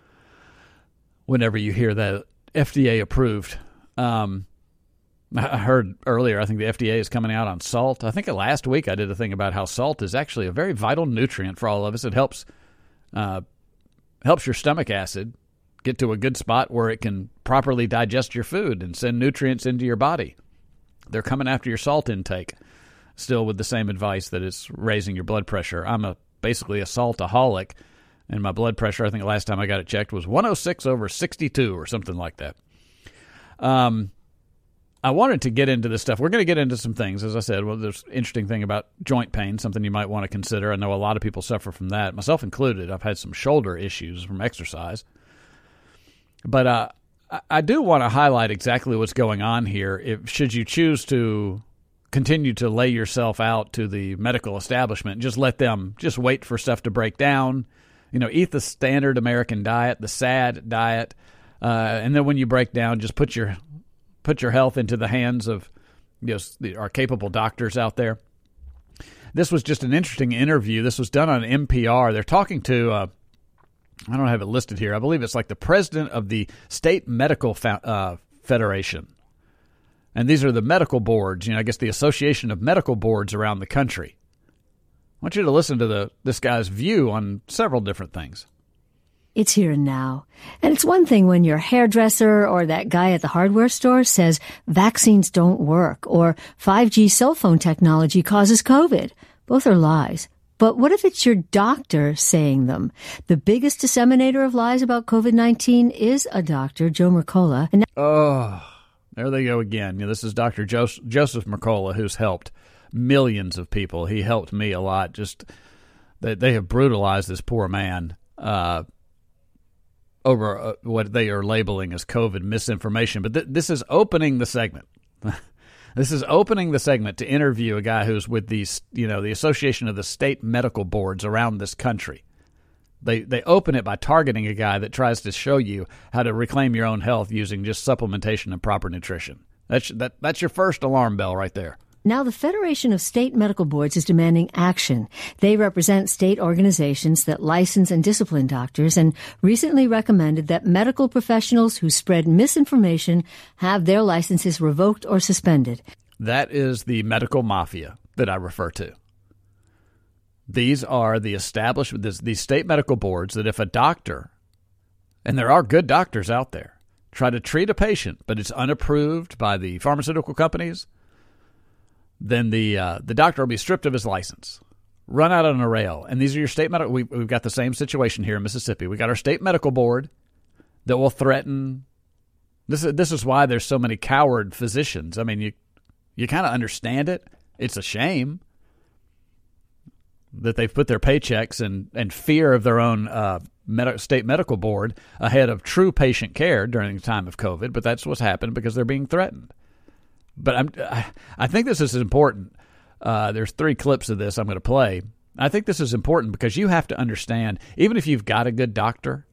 whenever you hear that F D A approved. Um, I heard earlier, I think the F D A is coming out on salt. I think last week I did a thing about how salt is actually a very vital nutrient for all of us. It helps uh, helps your stomach acid get to a good spot where it can properly digest your food and send nutrients into your body. They're coming after your salt intake. Still with the same advice that it's raising your blood pressure. I'm a basically a saltaholic. And my blood pressure, I think the last time I got it checked, was one oh six over sixty-two or something like that. Um, I wanted to get into this stuff. We're going to get into some things. As I said, well, there's an interesting thing about joint pain, something you might want to consider. I know a lot of people suffer from that, myself included. I've had some shoulder issues from exercise. But uh, I do want to highlight exactly what's going on here. If should you choose to continue to lay yourself out to the medical establishment, just let them just wait for stuff to break down. You know, eat the standard American diet, the SAD diet, uh, and then when you break down, just put your put your health into the hands of, you know, the, our capable doctors out there. This was just an interesting interview. This was done on N P R. They're talking to, uh, I don't have it listed here. I believe it's like the president of the State Medical Fa- uh, Federation. And these are the medical boards, you know, I guess the Association of Medical Boards around the country. I want you to listen to the this guy's view on several different things. It's here and now. And it's one thing when your hairdresser or that guy at the hardware store says vaccines don't work or five G cell phone technology causes COVID. Both are lies. But what if it's your doctor saying them? The biggest disseminator of lies about COVID nineteen is a doctor, Joe Mercola. And oh, there they go again. You know, this is Doctor Joseph, Joseph Mercola, who's helped millions of people. He helped me a lot. Just they, they have brutalized this poor man uh, over uh, what they are labeling as COVID misinformation. But th- this is opening the segment. This is opening the segment to interview a guy who's with these, you know, the Association of the State Medical Boards around this country. They they open it by targeting a guy that tries to show you how to reclaim your own health using just supplementation and proper nutrition. That's that that's your first alarm bell right there. Now, the Federation of State Medical Boards is demanding action. They represent state organizations that license and discipline doctors and recently recommended that medical professionals who spread misinformation have their licenses revoked or suspended. That is the medical mafia that I refer to. These are the established, these state medical boards that if a doctor, and there are good doctors out there, try to treat a patient, but it's unapproved by the pharmaceutical companies, then the uh, the doctor will be stripped of his license, run out on a rail. And these are your state medical. We, we've got the same situation here in Mississippi. We got our state medical board that will threaten. This is this is why there's so many coward physicians. I mean, you you kind of understand it. It's a shame that they've put their paychecks and, and fear of their own uh, med- state medical board ahead of true patient care during the time of COVID. But that's what's happened because they're being threatened. But I'm, I think this is important. Uh, there's three clips of this I'm going to play. I think this is important because you have to understand, even if you've got a good doctor,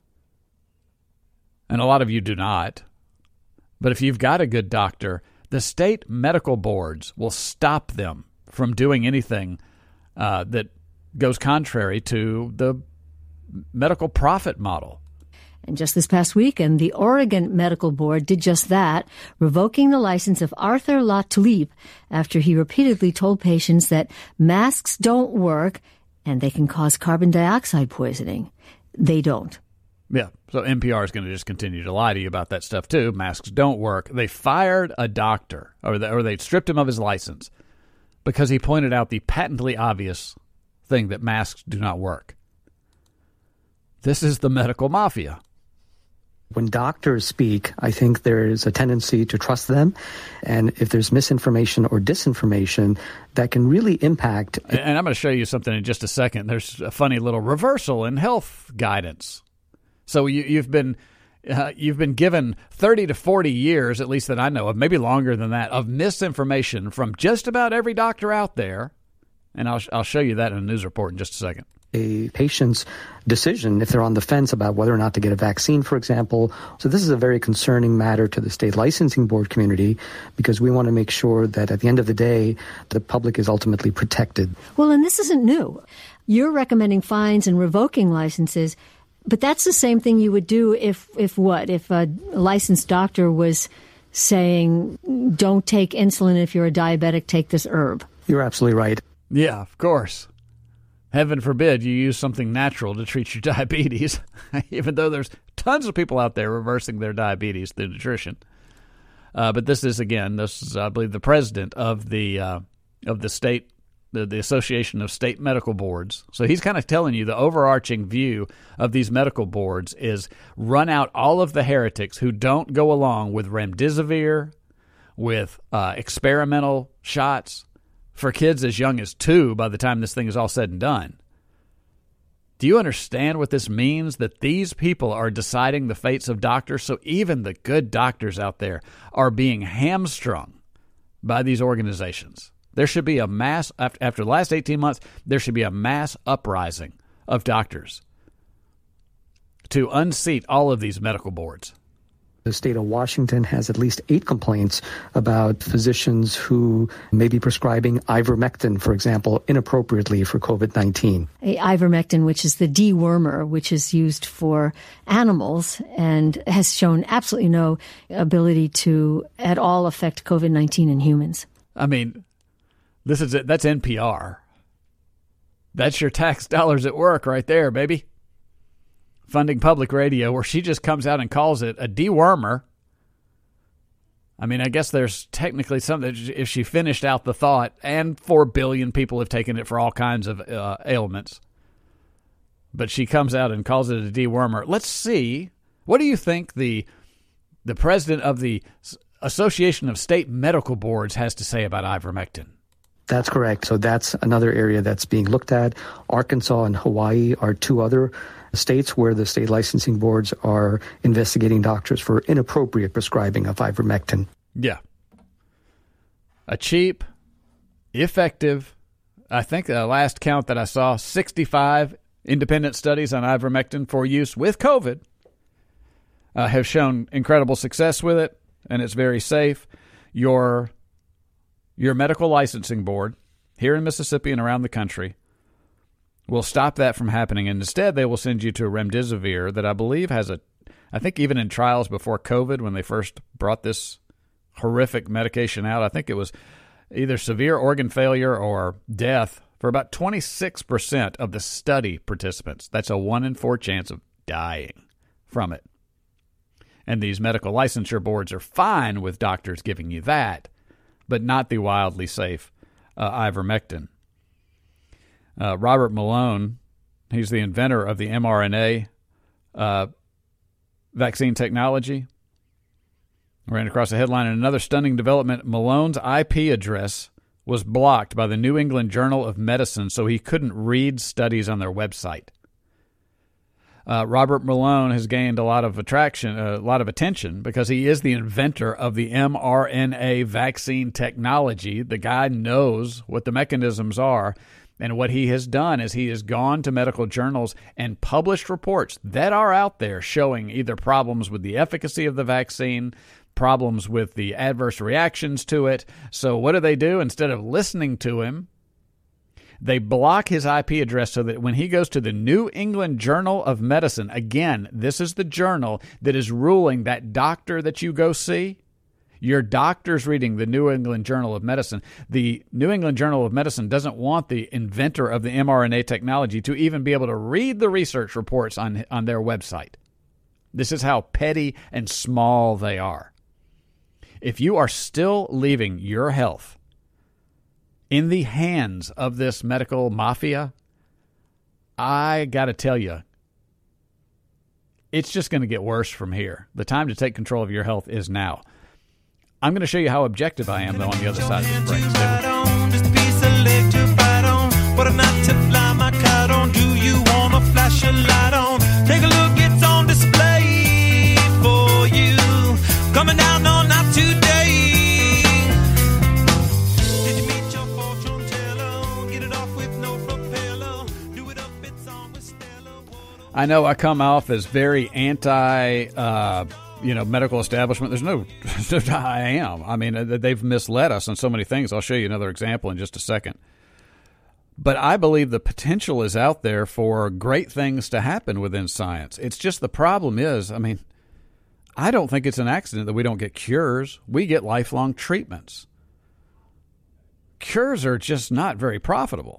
and a lot of you do not, but if you've got a good doctor, the state medical boards will stop them from doing anything uh, that goes contrary to the medical profit model. And just this past weekend, the Oregon Medical Board did just that, revoking the license of Arthur LaTulippe after he repeatedly told patients that masks don't work and they can cause carbon dioxide poisoning. They don't. Yeah, so N P R is going to just continue to lie to you about that stuff, too. Masks don't work. They fired a doctor, or they, or they stripped him of his license because he pointed out the patently obvious thing that masks do not work. This is the medical mafia. When doctors speak, I think there is a tendency to trust them. And if there's misinformation or disinformation, that can really impact. And I'm going to show you something in just a second. There's a funny little reversal in health guidance. So you, you've been uh, you've been given thirty to forty years, at least that I know of, maybe longer than that, of misinformation from just about every doctor out there. And I'll I'll show you that in a news report in just a second. A patient's decision if they're on the fence about whether or not to get a vaccine, for example. So this is a very concerning matter to the state licensing board community because we want to make sure that at the end of the day, the public is ultimately protected. Well, and this isn't new. You're recommending fines and revoking licenses, but that's the same thing you would do if, if what? If a licensed doctor was saying, don't take insulin if you're a diabetic, take this herb. You're absolutely right. Yeah, of course. Heaven forbid you use something natural to treat your diabetes, even though there's tons of people out there reversing their diabetes through nutrition. Uh, but this is, again, this is, I believe, the president of the uh, of the state the, the Association of State Medical Boards. So he's kind of telling you the overarching view of these medical boards is run out all of the heretics who don't go along with remdesivir, with uh, experimental shots for kids as young as two by the time this thing is all said and done. Do you understand what this means? That these people are deciding the fates of doctors, so even the good doctors out there are being hamstrung by these organizations. There should be a mass, after, after the last eighteen months, there should be a mass uprising of doctors to unseat all of these medical boards. The state of Washington has at least eight complaints about physicians who may be prescribing ivermectin, for example, inappropriately for COVID nineteen. A ivermectin, which is the dewormer, which is used for animals and has shown absolutely no ability to at all affect COVID nineteen in humans. I mean, this is it. That's N P R. That's your tax dollars at work right there, baby. Funding public radio, where she just comes out and calls it a dewormer. I mean, I guess there's technically something, if she finished out the thought, and four billion people have taken it for all kinds of uh, ailments. But she comes out and calls it a dewormer. Let's see. What do you think the the president of the Association of State Medical Boards has to say about ivermectin? That's correct. So that's another area that's being looked at. Arkansas and Hawaii are two other states where the state licensing boards are investigating doctors for inappropriate prescribing of ivermectin. Yeah. A cheap, effective, I think the last count that I saw, sixty-five independent studies on ivermectin for use with COVID uh, have shown incredible success with it, and it's very safe. Your, your medical licensing board here in Mississippi and around the country will stop that from happening, and instead they will send you to remdesivir that I believe has a, I think even in trials before COVID when they first brought this horrific medication out, I think it was either severe organ failure or death for about twenty-six percent of the study participants. That's a one in four chance of dying from it. And these medical licensure boards are fine with doctors giving you that, but not the wildly safe uh, ivermectin. Uh, Robert Malone, he's the inventor of the mRNA uh, vaccine technology. Ran across a headline in another stunning development. Malone's I P address was blocked by the New England Journal of Medicine, so he couldn't read studies on their website. Uh, Robert Malone has gained a lot of attraction, uh, a lot of attention, because he is the inventor of the mRNA vaccine technology. The guy knows what the mechanisms are. And what he has done is he has gone to medical journals and published reports that are out there showing either problems with the efficacy of the vaccine, problems with the adverse reactions to it. So what do they do? Instead of listening to him, they block his I P address so that when he goes to the New England Journal of Medicine, again, this is the journal that is ruling that doctor that you go see, your doctor's reading the New England Journal of Medicine. The New England Journal of Medicine doesn't want the inventor of the mRNA technology to even be able to read the research reports on, on their website. This is how petty and small they are. If you are still leaving your health in the hands of this medical mafia, I got to tell you, it's just going to get worse from here. The time to take control of your health is now. I'm going to show you how objective I am, though, on the other side of this break. What a night to fly my kite on. Do you want to flash a light on? Take a look, it's on display for you. Coming down on night today. Did you meet your fortune teller? Get it off with no propeller. Do it up, it's on with Stella. I know I come off as very anti, uh, you know, medical establishment. There's no, I am. I mean, they've misled us on so many things. I'll show you another example in just a second. But I believe the potential is out there for great things to happen within science. It's just the problem is, I mean, I don't think it's an accident that we don't get cures. We get lifelong treatments. Cures are just not very profitable.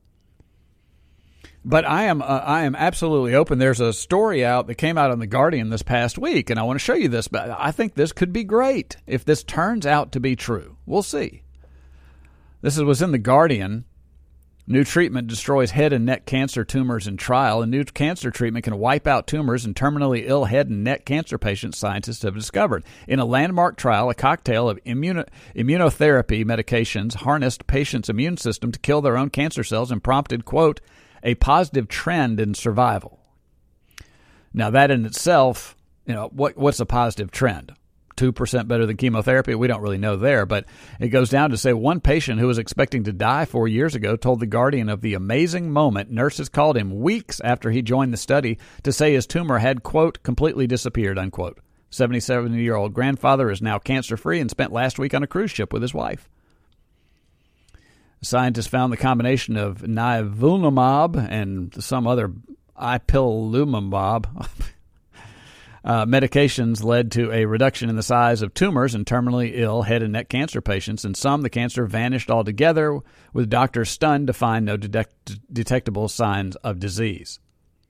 But I am uh, I am absolutely open. There's a story out that came out on The Guardian this past week, and I want to show you this. But I think this could be great if this turns out to be true. We'll see. This was in The Guardian. New treatment destroys head and neck cancer tumors in trial. A new cancer treatment can wipe out tumors in terminally ill head and neck cancer patients, scientists have discovered. In a landmark trial, a cocktail of immuno- immunotherapy medications harnessed patients' immune system to kill their own cancer cells and prompted, quote, a positive trend in survival. Now, that in itself, you know, what what's a positive trend? two percent better than chemotherapy? We don't really know there, but it goes down to say one patient who was expecting to die four years ago told The Guardian of the amazing moment nurses called him weeks after he joined the study to say his tumor had, quote, completely disappeared, unquote. seventy-seven-year-old grandfather is now cancer-free and spent last week on a cruise ship with his wife. Scientists found the combination of nivolumab and some other ipilimumab Uh, medications led to a reduction in the size of tumors in terminally ill head and neck cancer patients. In some, the cancer vanished altogether, with doctors stunned to find no detect- detectable signs of disease.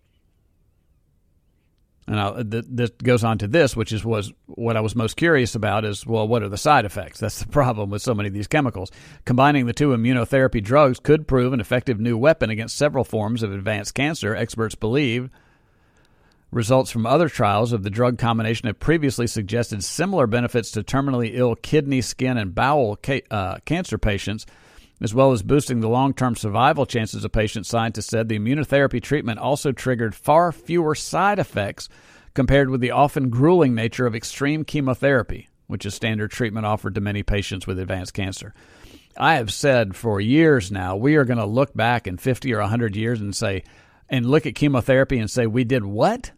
And I'll, th- this goes on to this, which is was what I was most curious about is, well, what are the side effects? That's the problem with so many of these chemicals. Combining the two immunotherapy drugs could prove an effective new weapon against several forms of advanced cancer, experts believe. Results from other trials of the drug combination have previously suggested similar benefits to terminally ill kidney, skin, and bowel ca- uh, cancer patients, as well as boosting the long-term survival chances of patients. Scientists said the immunotherapy treatment also triggered far fewer side effects compared with the often grueling nature of extreme chemotherapy, which is standard treatment offered to many patients with advanced cancer. I have said for years now, we are going to look back in fifty or one hundred years and say, and look at chemotherapy and say, we did what?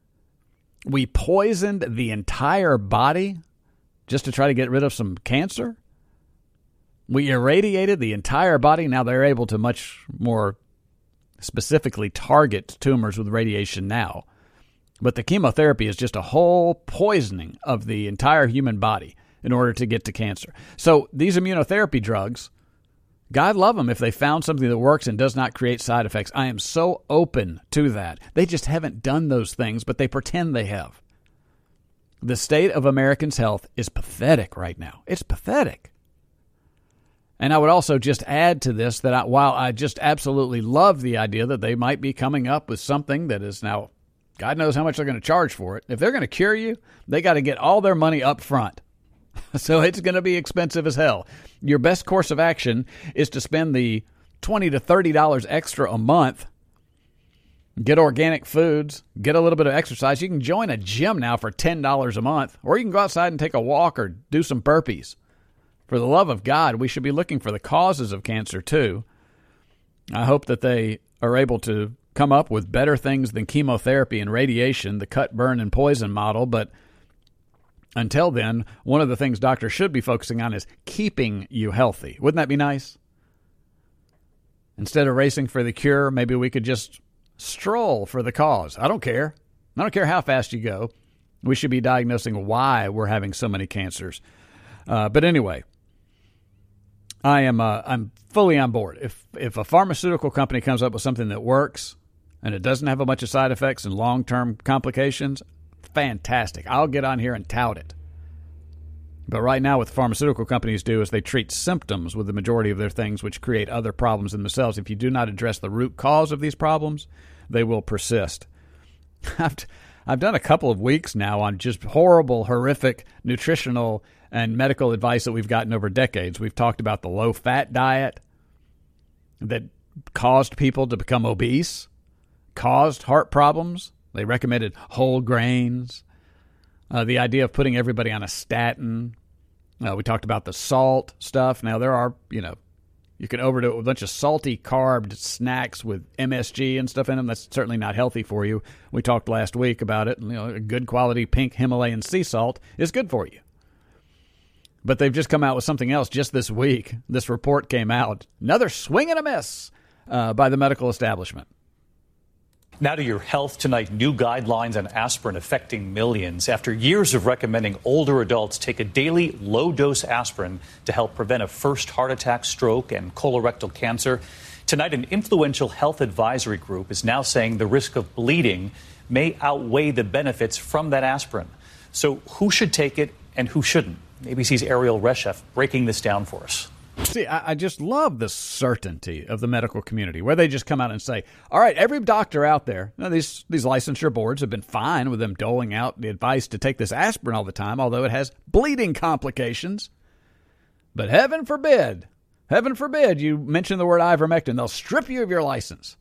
We poisoned the entire body just to try to get rid of some cancer? We irradiated the entire body. Now they're able to much more specifically target tumors with radiation now. But the chemotherapy is just a whole poisoning of the entire human body in order to get to cancer. So these immunotherapy drugs, God love them if they found something that works and does not create side effects. I am so open to that. They just haven't done those things, but they pretend they have. The state of Americans' health is pathetic right now. It's pathetic. And I would also just add to this that I, while I just absolutely love the idea that they might be coming up with something that is now, God knows how much they're going to charge for it. If they're going to cure you, they got to get all their money up front. So it's going to be expensive as hell. Your best course of action is to spend the twenty to thirty dollars extra a month, get organic foods, get a little bit of exercise. You can join a gym now for ten dollars a month, or you can go outside and take a walk or do some burpees. For the love of God, we should be looking for the causes of cancer too. I hope that they are able to come up with better things than chemotherapy and radiation, the cut, burn, and poison model, but until then, one of the things doctors should be focusing on is keeping you healthy. Wouldn't that be nice? Instead of racing for the cure, maybe we could just stroll for the cause. I don't care. I don't care how fast you go. We should be diagnosing why we're having so many cancers. Uh, but anyway, I am uh, I'm fully on board. If if a pharmaceutical company comes up with something that works and it doesn't have a bunch of side effects and long-term complications, fantastic. I'll get on here and tout it. But right now what the pharmaceutical companies do is they treat symptoms with the majority of their things, which create other problems in themselves. If you do not address the root cause of these problems, they will persist. I've, I've done a couple of weeks now on just horrible, horrific nutritional and medical advice that we've gotten over decades. We've talked about the low-fat diet that caused people to become obese, caused heart problems. They recommended whole grains, uh, the idea of putting everybody on a statin. Uh, we talked about the salt stuff. Now, there are, you know, you can overdo it with a bunch of salty carbed snacks with M S G and stuff in them. That's certainly not healthy for you. We talked last week about it. You know, a good quality pink Himalayan sea salt is good for you. But they've just come out with something else just this week. This report came out. Another swing and a miss uh, by the medical establishment. Now to your health tonight. New guidelines on aspirin affecting millions. After years of recommending older adults take a daily low-dose aspirin to help prevent a first heart attack, stroke, and colorectal cancer, tonight an influential health advisory group is now saying the risk of bleeding may outweigh the benefits from that aspirin. So who should take it and who shouldn't? A B C's Ariel Reshef breaking this down for us. See, I, I just love the certainty of the medical community where they just come out and say, all right, every doctor out there, you know, these, these licensure boards have been fine with them doling out the advice to take this aspirin all the time, although it has bleeding complications. But heaven forbid, heaven forbid you mention the word ivermectin, they'll strip you of your license.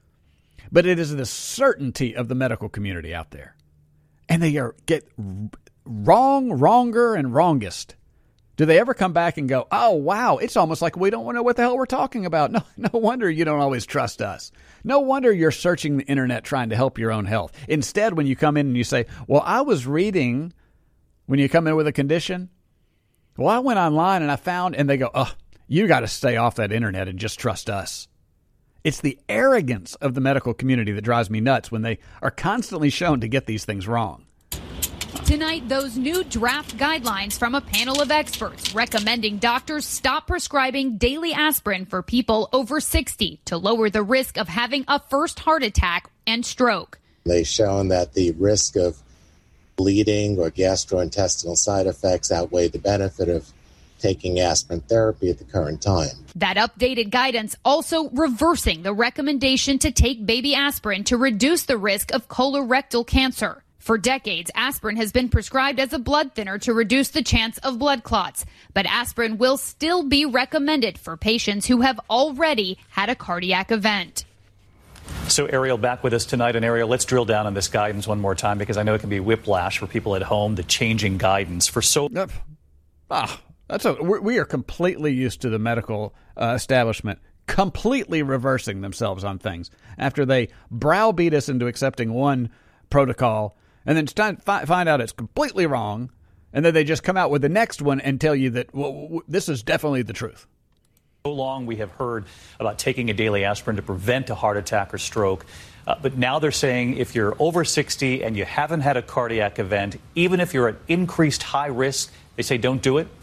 But it is the certainty of the medical community out there. And they are get wrong, wronger, and wrongest. Do they ever come back and go, oh, wow, it's almost like we don't know what the hell we're talking about. No, no wonder you don't always trust us. No wonder you're searching the internet trying to help your own health. Instead, when you come in and you say, well, I was reading, when you come in with a condition, well, I went online and I found, and they go, oh, you got to stay off that internet and just trust us. It's the arrogance of the medical community that drives me nuts when they are constantly shown to get these things wrong. Tonight, those new draft guidelines from a panel of experts recommending doctors stop prescribing daily aspirin for people over sixty to lower the risk of having a first heart attack and stroke. They've shown that the risk of bleeding or gastrointestinal side effects outweigh the benefit of taking aspirin therapy at the current time. That updated guidance also reversing the recommendation to take baby aspirin to reduce the risk of colorectal cancer. For decades, aspirin has been prescribed as a blood thinner to reduce the chance of blood clots. But aspirin will still be recommended for patients who have already had a cardiac event. So, Ariel, back with us tonight. And, Ariel, let's drill down on this guidance one more time, because I know it can be whiplash for people at home, the changing guidance for so... Ah, that's a, we are completely used to the medical uh, establishment completely reversing themselves on things after they browbeat us into accepting one protocol and then find out it's completely wrong, and then they just come out with the next one and tell you that, well, this is definitely the truth. So long we have heard about taking a daily aspirin to prevent a heart attack or stroke. Uh, but now they're saying if you're over sixty and you haven't had a cardiac event, even if you're at increased high risk, they say don't do it.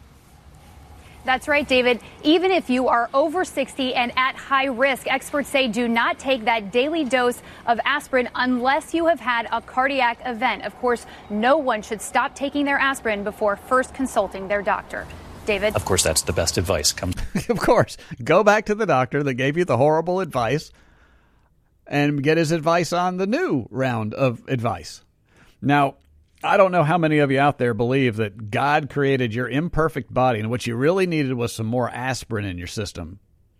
That's right, David. Even if you are over sixty and at high risk, experts say do not take that daily dose of aspirin unless you have had a cardiac event. Of course, no one should stop taking their aspirin before first consulting their doctor. David? Of course, that's the best advice. Come. Of course. Go back to the doctor that gave you the horrible advice and get his advice on the new round of advice. Now, I don't know how many of you out there believe that God created your imperfect body and what you really needed was some more aspirin in your system.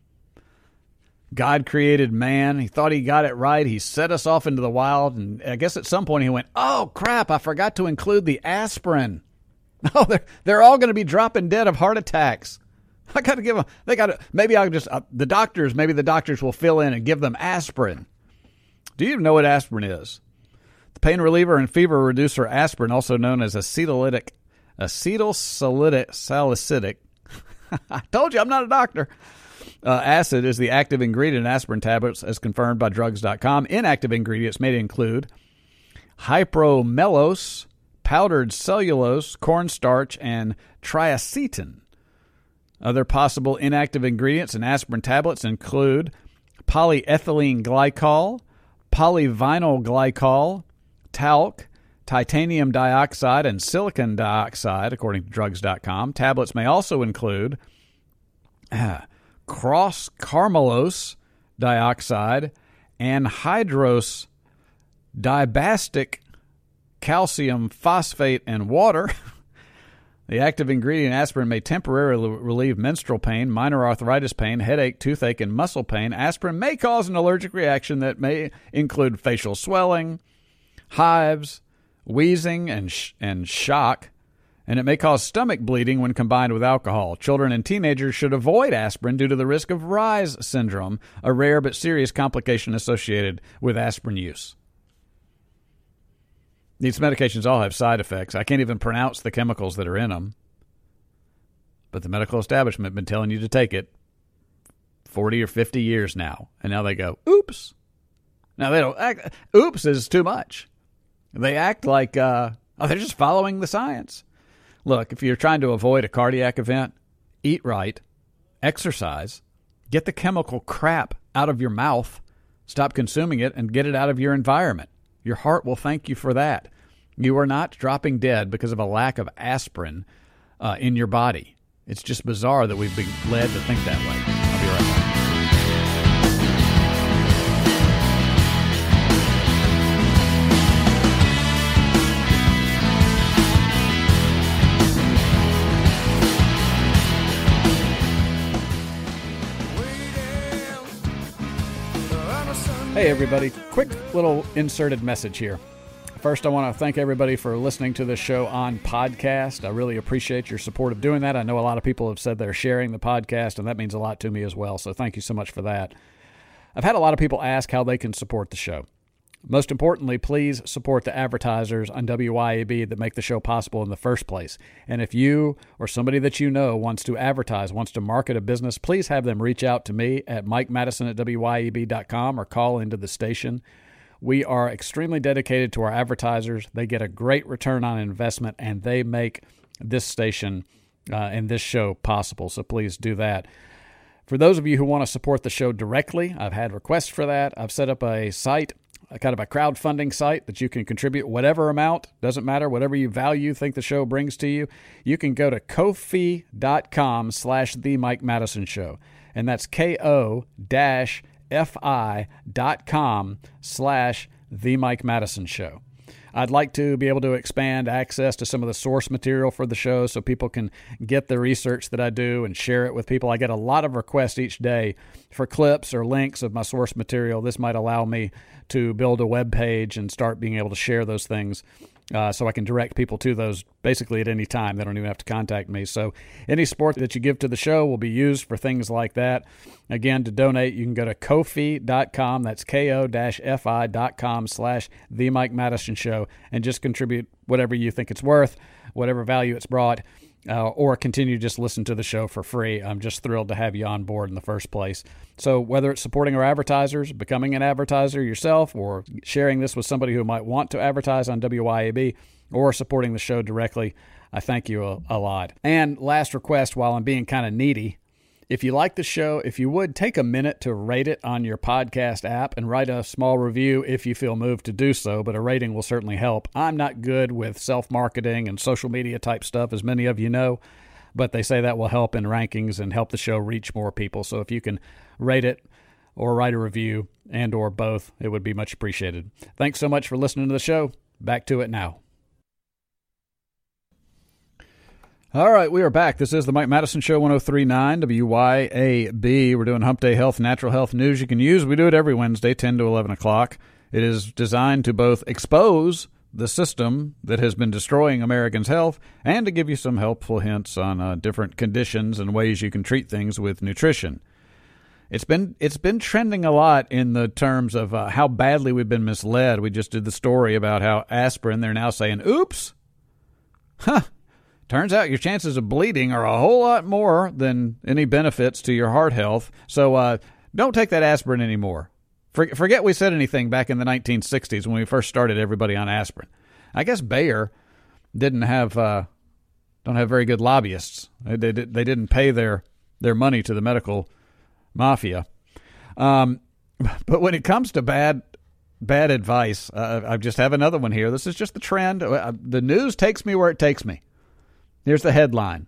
God created man. He thought he got it right. He set us off into the wild. And I guess at some point he went, oh, crap, I forgot to include the aspirin. Oh, they're, they're all going to be dropping dead of heart attacks. I got to give them, they got to, maybe I'll just, uh, the doctors, maybe the doctors will fill in and give them aspirin. Do you even know what aspirin is? The pain reliever and fever reducer aspirin, also known as acetylitic, acetylsalicylic, salicylic. I told you I'm not a doctor. Uh, acid is the active ingredient in aspirin tablets, as confirmed by drugs dot com. Inactive ingredients may include hypromellose, powdered cellulose, cornstarch, and triacetin. Other possible inactive ingredients in aspirin tablets include polyethylene glycol, polyvinyl glycol, talc, titanium dioxide, and silicon dioxide, according to drugs dot com. Tablets may also include uh, cross-carmellose dioxide, anhydrous dibastic calcium phosphate, and water. The active ingredient aspirin may temporarily relieve menstrual pain, minor arthritis pain, headache, toothache, and muscle pain. Aspirin may cause an allergic reaction that may include facial swelling, hives, wheezing, and sh- and shock, and it may cause stomach bleeding when combined with alcohol. Children and teenagers should avoid aspirin due to the risk of Reye's syndrome, a rare but serious complication associated with aspirin use. These medications all have side effects. I can't even pronounce the chemicals that are in them. But the medical establishment has been telling you to take it forty or fifty years now. And now they go, oops. Now they don't act, oops is too much. They act like, uh, oh, they're just following the science. Look, if you're trying to avoid a cardiac event, eat right, exercise, get the chemical crap out of your mouth, stop consuming it, and get it out of your environment. Your heart will thank you for that. You are not dropping dead because of a lack of aspirin uh, in your body. It's just bizarre that we've been led to think that way. I'll be right back. Hey everybody, quick little inserted message here. First, I want to thank everybody for listening to this show on podcast. I really appreciate your support of doing that. I know a lot of people have said they're sharing the podcast, and that means a lot to me as well, so thank you so much for that. I've had a lot of people ask how they can support the show. Most importantly, please support the advertisers on W Y A B that make the show possible in the first place. And if you or somebody that you know wants to advertise, wants to market a business, please have them reach out to me at mike madison at W Y A B dot com or call into the station. We are extremely dedicated to our advertisers. They get a great return on investment, and they make this station uh, and this show possible. So please do that. For those of you who want to support the show directly, I've had requests for that. I've set up a site, a kind of a crowdfunding site that you can contribute whatever amount, doesn't matter, whatever you value, think the show brings to you. You can go to ko-fi.com slash The Mike Madison Show, and that's ko dash fi.com slash The Mike Madison Show. I'd like to be able to expand access to some of the source material for the show so people can get the research that I do and share it with people. I get a lot of requests each day for clips or links of my source material. This might allow me to build a web page and start being able to share those things uh, so I can direct people to those basically at any time. They don't even have to contact me. So any support that you give to the show will be used for things like that. Again, to donate, you can go to ko-fi dot com. That's ko-fi.com slash The Mike Madison Show, and just contribute whatever you think it's worth, whatever value it's brought, uh, or continue to just listen to the show for free. I'm just thrilled to have you on board in the first place. So whether it's supporting our advertisers, becoming an advertiser yourself, or sharing this with somebody who might want to advertise on W Y A B, or supporting the show directly, I thank you a, a lot. And last request, while I'm being kind of needy, if you like the show, if you would, take a minute to rate it on your podcast app and write a small review if you feel moved to do so, but a rating will certainly help. I'm not good with self-marketing and social media type stuff, as many of you know, but they say that will help in rankings and help the show reach more people. So if you can rate it or write a review and or both, it would be much appreciated. Thanks so much for listening to the show. Back to it now. All right, we are back. This is the Mike Madison Show, one oh three point nine W Y A B. We're doing Hump Day Health, natural health news you can use. We do it every Wednesday, ten to eleven o'clock. It is designed to both expose the system that has been destroying Americans' health and to give you some helpful hints on uh, different conditions and ways you can treat things with nutrition. It's been it's been trending a lot in the terms of uh, how badly we've been misled. We just did the story about how aspirin, they're now saying, oops, huh. Turns out your chances of bleeding are a whole lot more than any benefits to your heart health. So uh, don't take that aspirin anymore. For, forget we said anything back in the nineteen sixties when we first started everybody on aspirin. I guess Bayer didn't have uh, don't have very good lobbyists. They, they, they didn't pay their, their money to the medical mafia. Um, but when it comes to bad bad advice, uh, I just have another one here. This is just the trend. The news takes me where it takes me. Here's the headline.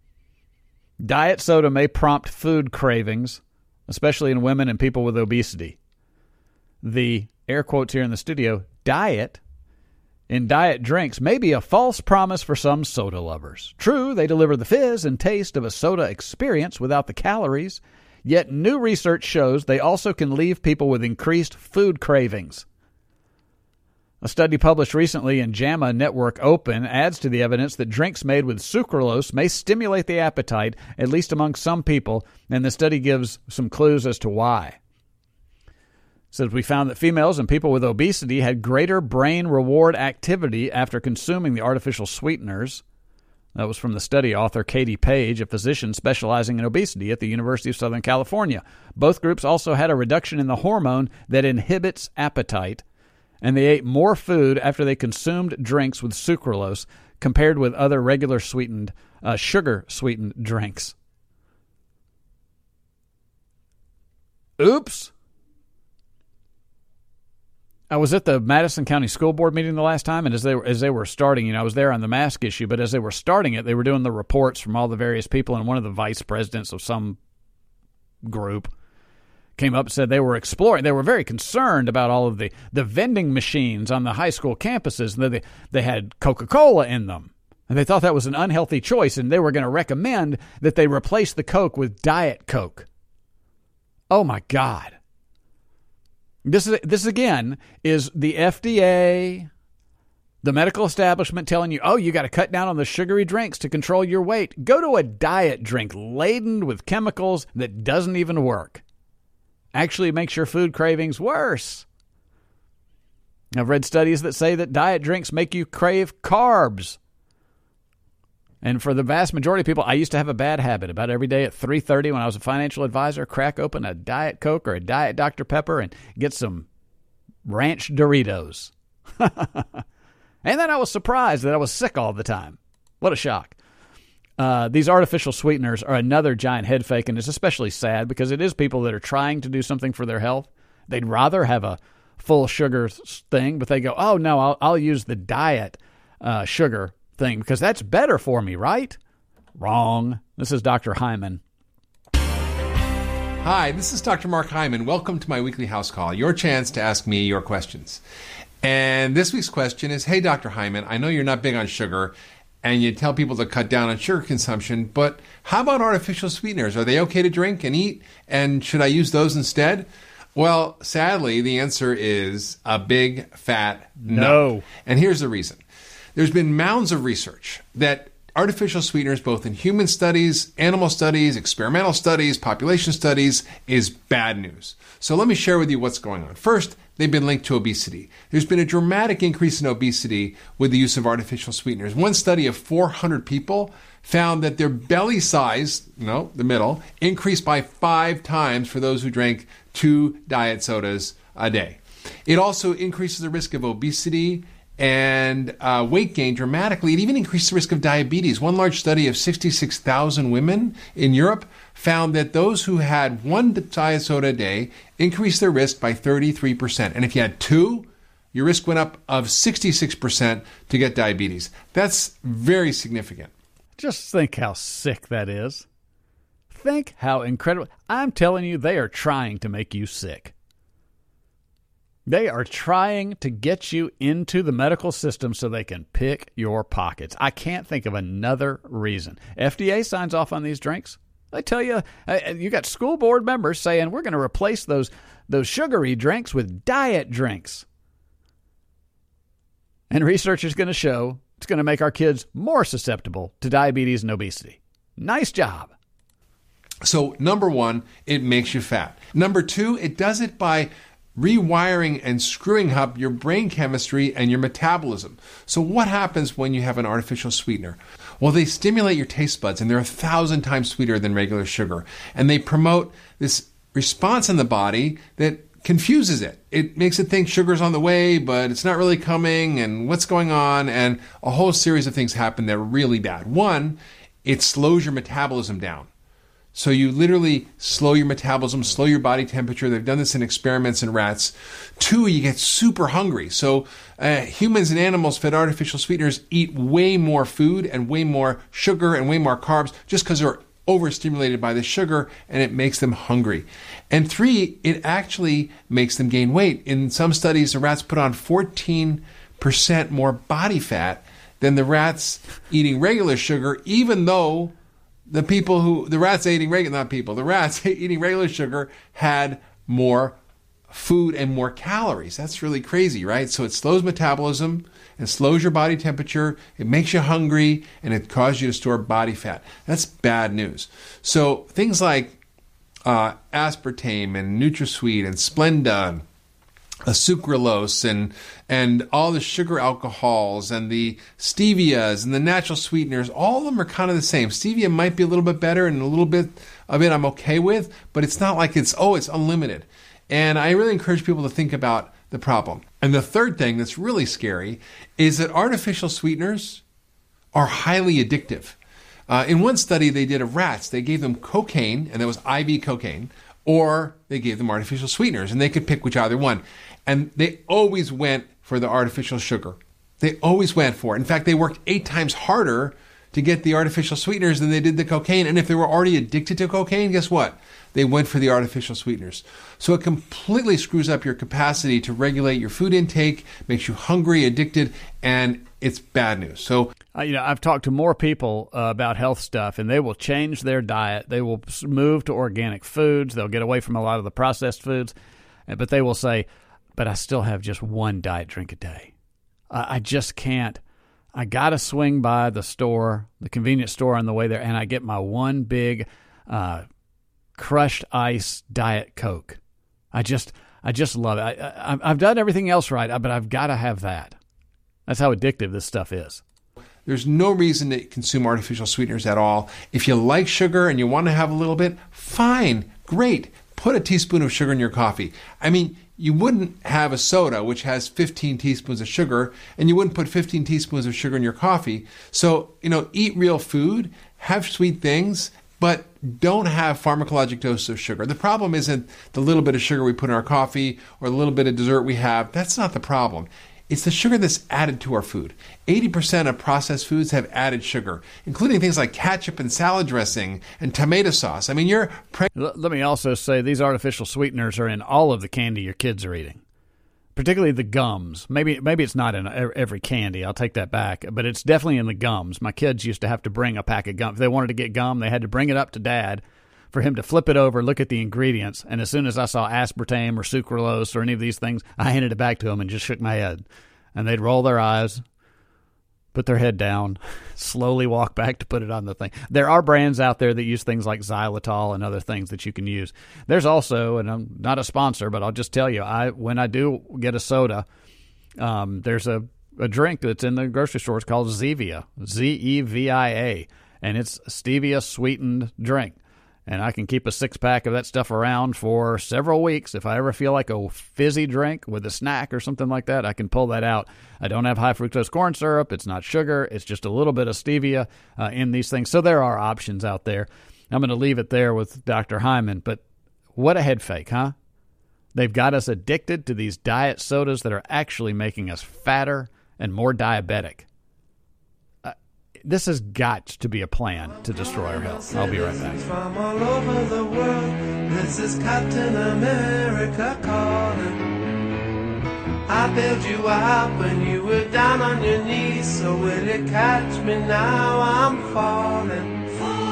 Diet soda may prompt food cravings, especially in women and people with obesity. The, air quotes here in the studio, diet in diet drinks may be a false promise for some soda lovers. True, they deliver the fizz and taste of a soda experience without the calories, yet new research shows they also can leave people with increased food cravings. A study published recently in JAMA Network Open adds to the evidence that drinks made with sucralose may stimulate the appetite, at least among some people, and the study gives some clues as to why. It says we found that females and people with obesity had greater brain reward activity after consuming the artificial sweeteners. That was from the study author Katie Page, a physician specializing in obesity at the University of Southern California. Both groups also had a reduction in the hormone that inhibits appetite, and they ate more food after they consumed drinks with sucralose compared with other regular sweetened, uh, sugar-sweetened drinks. Oops. I was at the Madison County School Board meeting the last time, and as they were, as they were starting, you know, I was there on the mask issue, but as they were starting it, they were doing the reports from all the various people, and one of the vice presidents of some group came up and said they were exploring. They were very concerned about all of the, the vending machines on the high school campuses, and they, they had Coca-Cola in them. And they thought that was an unhealthy choice, and they were going to recommend that they replace the Coke with Diet Coke. Oh, my God. This is this again is the F D A, the medical establishment telling you, oh, you got to cut down on the sugary drinks to control your weight. Go to a diet drink laden with chemicals that doesn't even work. Actually makes your food cravings worse. I've read studies that say that diet drinks make you crave carbs. And for the vast majority of people, I used to have a bad habit. About every day at three thirty when I was a financial advisor, crack open a Diet Coke or a Diet Doctor Pepper and get some Ranch Doritos. And then I was surprised that I was sick all the time. What a shock. Uh, these artificial sweeteners are another giant head fake, and it's especially sad because it is people that are trying to do something for their health. They'd rather have a full sugar thing, but they go, oh, no, I'll, I'll use the diet uh, sugar thing because that's better for me, right? Wrong. This is Doctor Hyman. Hi, this is Doctor Mark Hyman. Welcome to my weekly house call, your chance to ask me your questions. And this week's question is, hey, Doctor Hyman, I know you're not big on sugar and you tell people to cut down on sugar consumption, but how about artificial sweeteners? Are they okay to drink and eat? And should I use those instead? Well, sadly, the answer is a big fat no. No. And here's the reason. There's been mounds of research that artificial sweeteners, both in human studies, animal studies, experimental studies, population studies, is bad news. So let me share with you what's going on. First, they've been linked to obesity. There's been a dramatic increase in obesity with the use of artificial sweeteners. One study of four hundred people found that their belly size, no, the middle, increased by five times for those who drank two diet sodas a day. It also increases the risk of obesity and uh, weight gain dramatically. It even increased the risk of diabetes. One large study of sixty-six thousand women in Europe found that those who had one diet soda a day increased their risk by thirty-three percent. And if you had two, your risk went up of sixty-six percent to get diabetes. That's very significant. Just think how sick that is. Think how incredible. I'm telling you, they are trying to make you sick. They are trying to get you into the medical system so they can pick your pockets. I can't think of another reason. F D A signs off on these drinks. They tell you, you got school board members saying we're going to replace those, those sugary drinks with diet drinks. And research is going to show it's going to make our kids more susceptible to diabetes and obesity. Nice job. So number one, it makes you fat. Number two, it does it by rewiring and screwing up your brain chemistry and your metabolism. So what happens when you have an artificial sweetener? Well, they stimulate your taste buds, and they're a thousand times sweeter than regular sugar. And they promote this response in the body that confuses it. It makes it think sugar's on the way, but it's not really coming, and what's going on? And a whole series of things happen that are really bad. One, it slows your metabolism down. So you literally slow your metabolism, slow your body temperature. They've done this in experiments in rats. Two, you get super hungry. So uh, humans and animals fed artificial sweeteners eat way more food and way more sugar and way more carbs just because they're overstimulated by the sugar, and it makes them hungry. And three, it actually makes them gain weight. In some studies, the rats put on fourteen percent more body fat than the rats eating regular sugar, even though the people who, the rats eating regular, not people, the rats eating regular sugar had more food and more calories. That's really crazy, right? So it slows metabolism and slows your body temperature. It makes you hungry, and it causes you to store body fat. That's bad news. So things like uh, aspartame and NutraSweet and Splenda, a sucralose, and and all the sugar alcohols and the stevias and the natural sweeteners, all of them are kind of the same. Stevia might be a little bit better, and a little bit of it I'm okay with, but it's not like it's, oh, it's unlimited. And I really encourage people to think about the problem. And the third thing that's really scary is that artificial sweeteners are highly addictive. Uh, in one study they did of rats, they gave them cocaine, and that was I V cocaine, or they gave them artificial sweeteners, and they could pick which either one. And they always went for the artificial sugar. They always went for it. In fact, they worked eight times harder to get the artificial sweeteners than they did the cocaine. And if they were already addicted to cocaine, guess what? They went for the artificial sweeteners. So it completely screws up your capacity to regulate your food intake, makes you hungry, addicted, and it's bad news. So, uh, you know, I've talked to more people uh, about health stuff, and they will change their diet. They will move to organic foods. They'll get away from a lot of the processed foods, but they will say, but I still have just one diet drink a day. Uh, I just can't. I got to swing by the store, the convenience store on the way there, and I get my one big uh, crushed ice Diet Coke. I just I just love it. I, I, I've done everything else right, but I've got to have that. That's how addictive this stuff is. There's no reason to consume artificial sweeteners at all. If you like sugar and you want to have a little bit, fine, great. Put a teaspoon of sugar in your coffee. I mean, you wouldn't have a soda which has fifteen teaspoons of sugar, and you wouldn't put fifteen teaspoons of sugar in your coffee. So, you know, eat real food, have sweet things, but don't have pharmacologic doses of sugar. The problem isn't the little bit of sugar we put in our coffee or the little bit of dessert we have. That's not the problem. It's the sugar that's added to our food. eighty percent of processed foods have added sugar, including things like ketchup and salad dressing and tomato sauce. I mean, you're... Pre- Let me also say these artificial sweeteners are in all of the candy your kids are eating, particularly the gums. Maybe maybe it's not in every candy. I'll take that back. But it's definitely in the gums. My kids used to have to bring a pack of gum. If they wanted to get gum, they had to bring it up to Dad for him to flip it over, look at the ingredients. And as soon as I saw aspartame or sucralose or any of these things, I handed it back to them and just shook my head. And they'd roll their eyes, put their head down, slowly walk back to put it on the thing. There are brands out there that use things like xylitol and other things that you can use. There's also, and I'm not a sponsor, but I'll just tell you, I when I do get a soda, um, there's a, a drink that's in the grocery store. It's called Zevia, Z E V I A, and it's a stevia-sweetened drink. And I can keep a six-pack of that stuff around for several weeks. If I ever feel like a fizzy drink with a snack or something like that, I can pull that out. I don't have high fructose corn syrup. It's not sugar. It's just a little bit of stevia uh, in these things. So there are options out there. I'm going to leave it there with Doctor Hyman. But what a head fake, huh? They've got us addicted to these diet sodas that are actually making us fatter and more diabetic. This has got to be a plan to destroy our health. I'll be right back. From all over the world, this is Captain America calling. I bailed you out when you were down on your knees, so will you catch me now? I'm falling.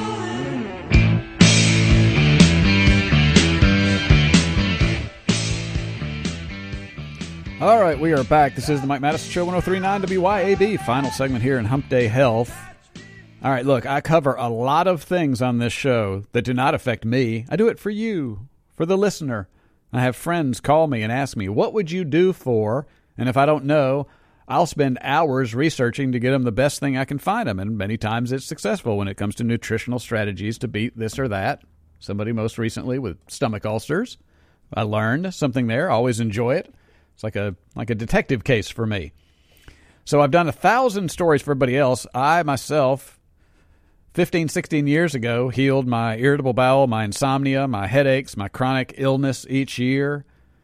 All right, we are back. This is the Mike Madison Show, one oh three point nine W Y A B. Final segment here in Hump Day Health. All right, look, I cover a lot of things on this show that do not affect me. I do it for you, for the listener. I have friends call me and ask me, what would you do for? And if I don't know, I'll spend hours researching to get them the best thing I can find them. And many times it's successful when it comes to nutritional strategies to beat this or that. Somebody most recently with stomach ulcers. I learned something there. Always enjoy it. It's like a like a detective case for me. So I've done a thousand stories for everybody else. I myself, fifteen, sixteen years ago, healed my irritable bowel, my insomnia, my headaches, my chronic illness each year.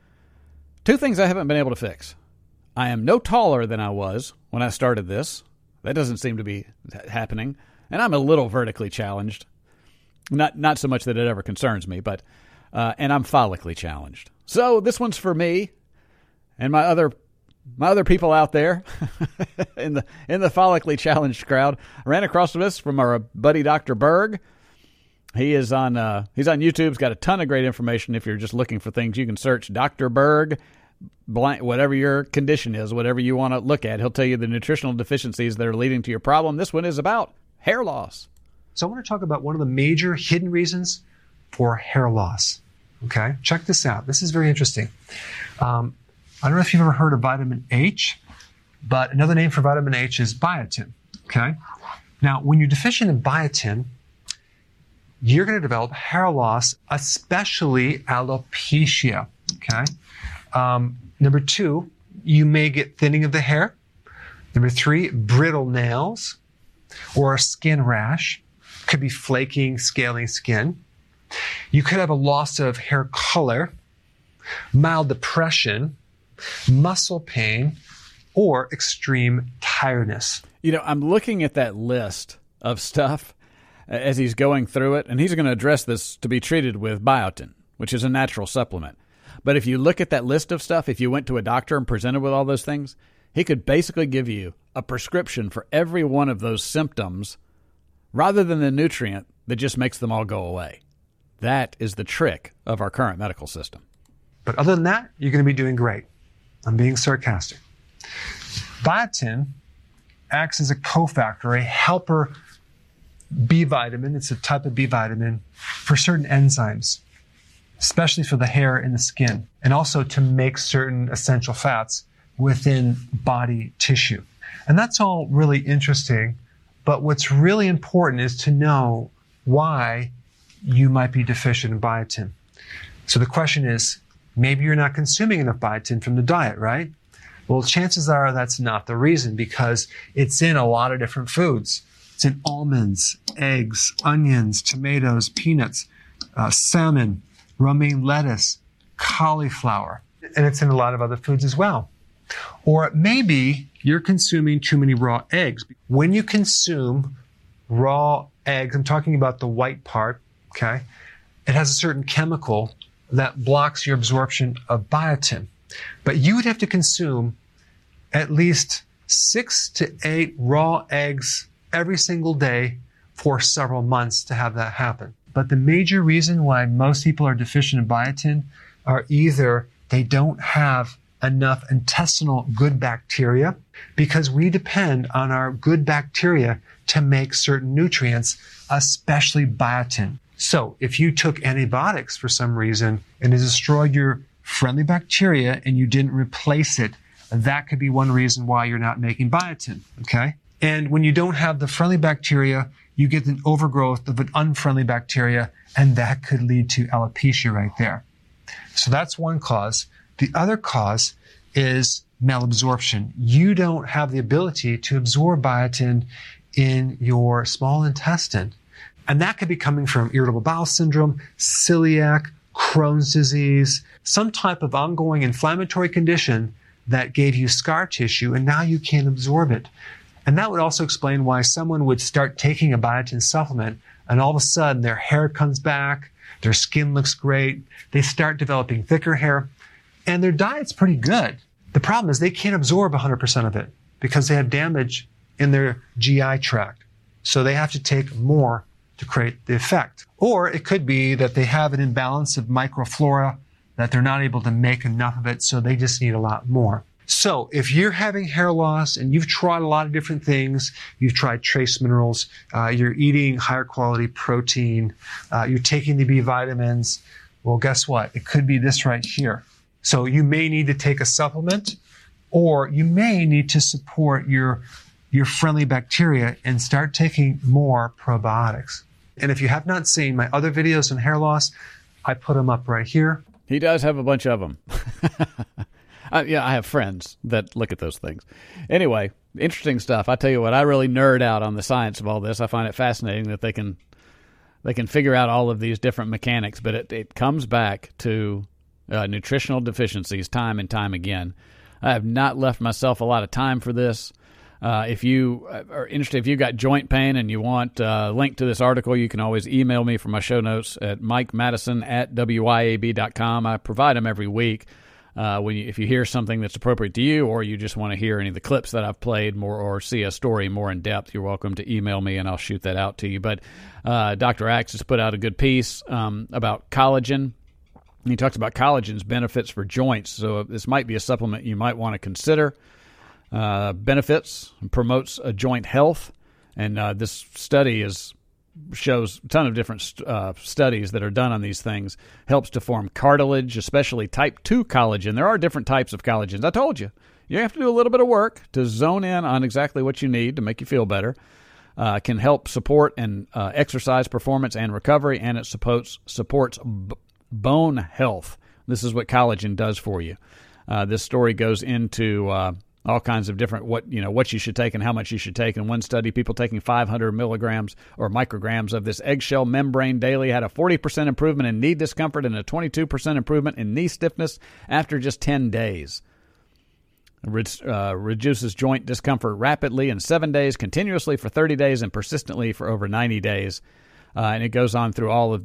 Two things I haven't been able to fix. I am no taller than I was when I started this. That doesn't seem to be happening. And I'm a little vertically challenged. Not not so much that it ever concerns me, but uh, and I'm follically challenged. So this one's for me. And my other my other people out there in the in the follically challenged crowd, I ran across this from our buddy Doctor Berg. He is on uh, he's on YouTube. He's got a ton of great information. If you're just looking for things, you can search Doctor Berg, blank, whatever your condition is, whatever you want to look at. He'll tell you the nutritional deficiencies that are leading to your problem. This one is about hair loss. So I want to talk about one of the major hidden reasons for hair loss. Okay, check this out. This is very interesting. Um, I don't know if you've ever heard of vitamin H, but another name for vitamin H is biotin, okay? Now, when you're deficient in biotin, you're going to develop hair loss, especially alopecia, okay? Um, number two, you may get thinning of the hair. Number three, brittle nails or a skin rash. Could be flaking, scaling skin. You could have a loss of hair color, mild depression, muscle pain, or extreme tiredness. You know, I'm looking at that list of stuff as he's going through it, and he's going to address this to be treated with biotin, which is a natural supplement. But if you look at that list of stuff, if you went to a doctor and presented with all those things, he could basically give you a prescription for every one of those symptoms rather than the nutrient that just makes them all go away. That is the trick of our current medical system. But other than that, you're going to be doing great. I'm being sarcastic. Biotin acts as a cofactor, a helper B vitamin. It's a type of B vitamin for certain enzymes, especially for the hair and the skin, and also to make certain essential fats within body tissue. And that's all really interesting, but what's really important is to know why you might be deficient in biotin. So the question is, maybe you're not consuming enough biotin from the diet, right? Well, chances are that's not the reason, because it's in a lot of different foods. It's in almonds, eggs, onions, tomatoes, peanuts, uh, salmon, romaine lettuce, cauliflower, and it's in a lot of other foods as well. Or maybe you're consuming too many raw eggs. When you consume raw eggs, I'm talking about the white part, okay? It has a certain chemical that blocks your absorption of biotin. But you would have to consume at least six to eight raw eggs every single day for several months to have that happen. But the major reason why most people are deficient in biotin are either they don't have enough intestinal good bacteria, because we depend on our good bacteria to make certain nutrients, especially biotin. So if you took antibiotics for some reason and it destroyed your friendly bacteria and you didn't replace it, that could be one reason why you're not making biotin, okay? And when you don't have the friendly bacteria, you get an overgrowth of an unfriendly bacteria, and that could lead to alopecia right there. So that's one cause. The other cause is malabsorption. You don't have the ability to absorb biotin in your small intestine. And that could be coming from irritable bowel syndrome, celiac, Crohn's disease, some type of ongoing inflammatory condition that gave you scar tissue, and now you can't absorb it. And that would also explain why someone would start taking a biotin supplement, and all of a sudden their hair comes back, their skin looks great, they start developing thicker hair, and their diet's pretty good. The problem is they can't absorb one hundred percent of it because they have damage in their G I tract. So they have to take more to create the effect. Or it could be that they have an imbalance of microflora, that they're not able to make enough of it, so they just need a lot more. So if you're having hair loss and you've tried a lot of different things, you've tried trace minerals, uh, you're eating higher quality protein, uh, you're taking the B vitamins, well, guess what? It could be this right here. So you may need to take a supplement, or you may need to support your, your friendly bacteria and start taking more probiotics. And if you have not seen my other videos on hair loss, I put them up right here. He does have a bunch of them. Uh, yeah, I have friends that look at those things. Anyway, interesting stuff. I tell you what, I really nerd out on the science of all this. I find it fascinating that they can they can figure out all of these different mechanics, but it, it comes back to uh, nutritional deficiencies time and time again. I have not left myself a lot of time for this. Uh, if you are interested, if you've got joint pain and you want a link to this article, you can always email me from my show notes at mike madison at w y a b dot com. I provide them every week. Uh, when you, if you hear something that's appropriate to you, or you just want to hear any of the clips that I've played more, or see a story more in depth, you're welcome to email me and I'll shoot that out to you. But uh, Doctor Axe has put out a good piece um, about collagen. He talks about collagen's benefits for joints, so this might be a supplement you might want to consider. Uh, benefits, promotes a joint health, and uh, this study is shows a ton of different uh, studies that are done on these things. Helps to form cartilage, especially type two collagen. There are different types of collagens. I told you. You have to do a little bit of work to zone in on exactly what you need to make you feel better. Uh, can help support and uh, exercise performance and recovery, and it supports, supports b- bone health. This is what collagen does for you. Uh, this story goes into uh, all kinds of different what you know what you should take and how much you should take. In one study, people taking five hundred milligrams or micrograms of this eggshell membrane daily had a forty percent improvement in knee discomfort and a twenty-two percent improvement in knee stiffness after just ten days. Uh, reduces joint discomfort rapidly in seven days, continuously for thirty days, and persistently for over ninety days. Uh, and it goes on through all of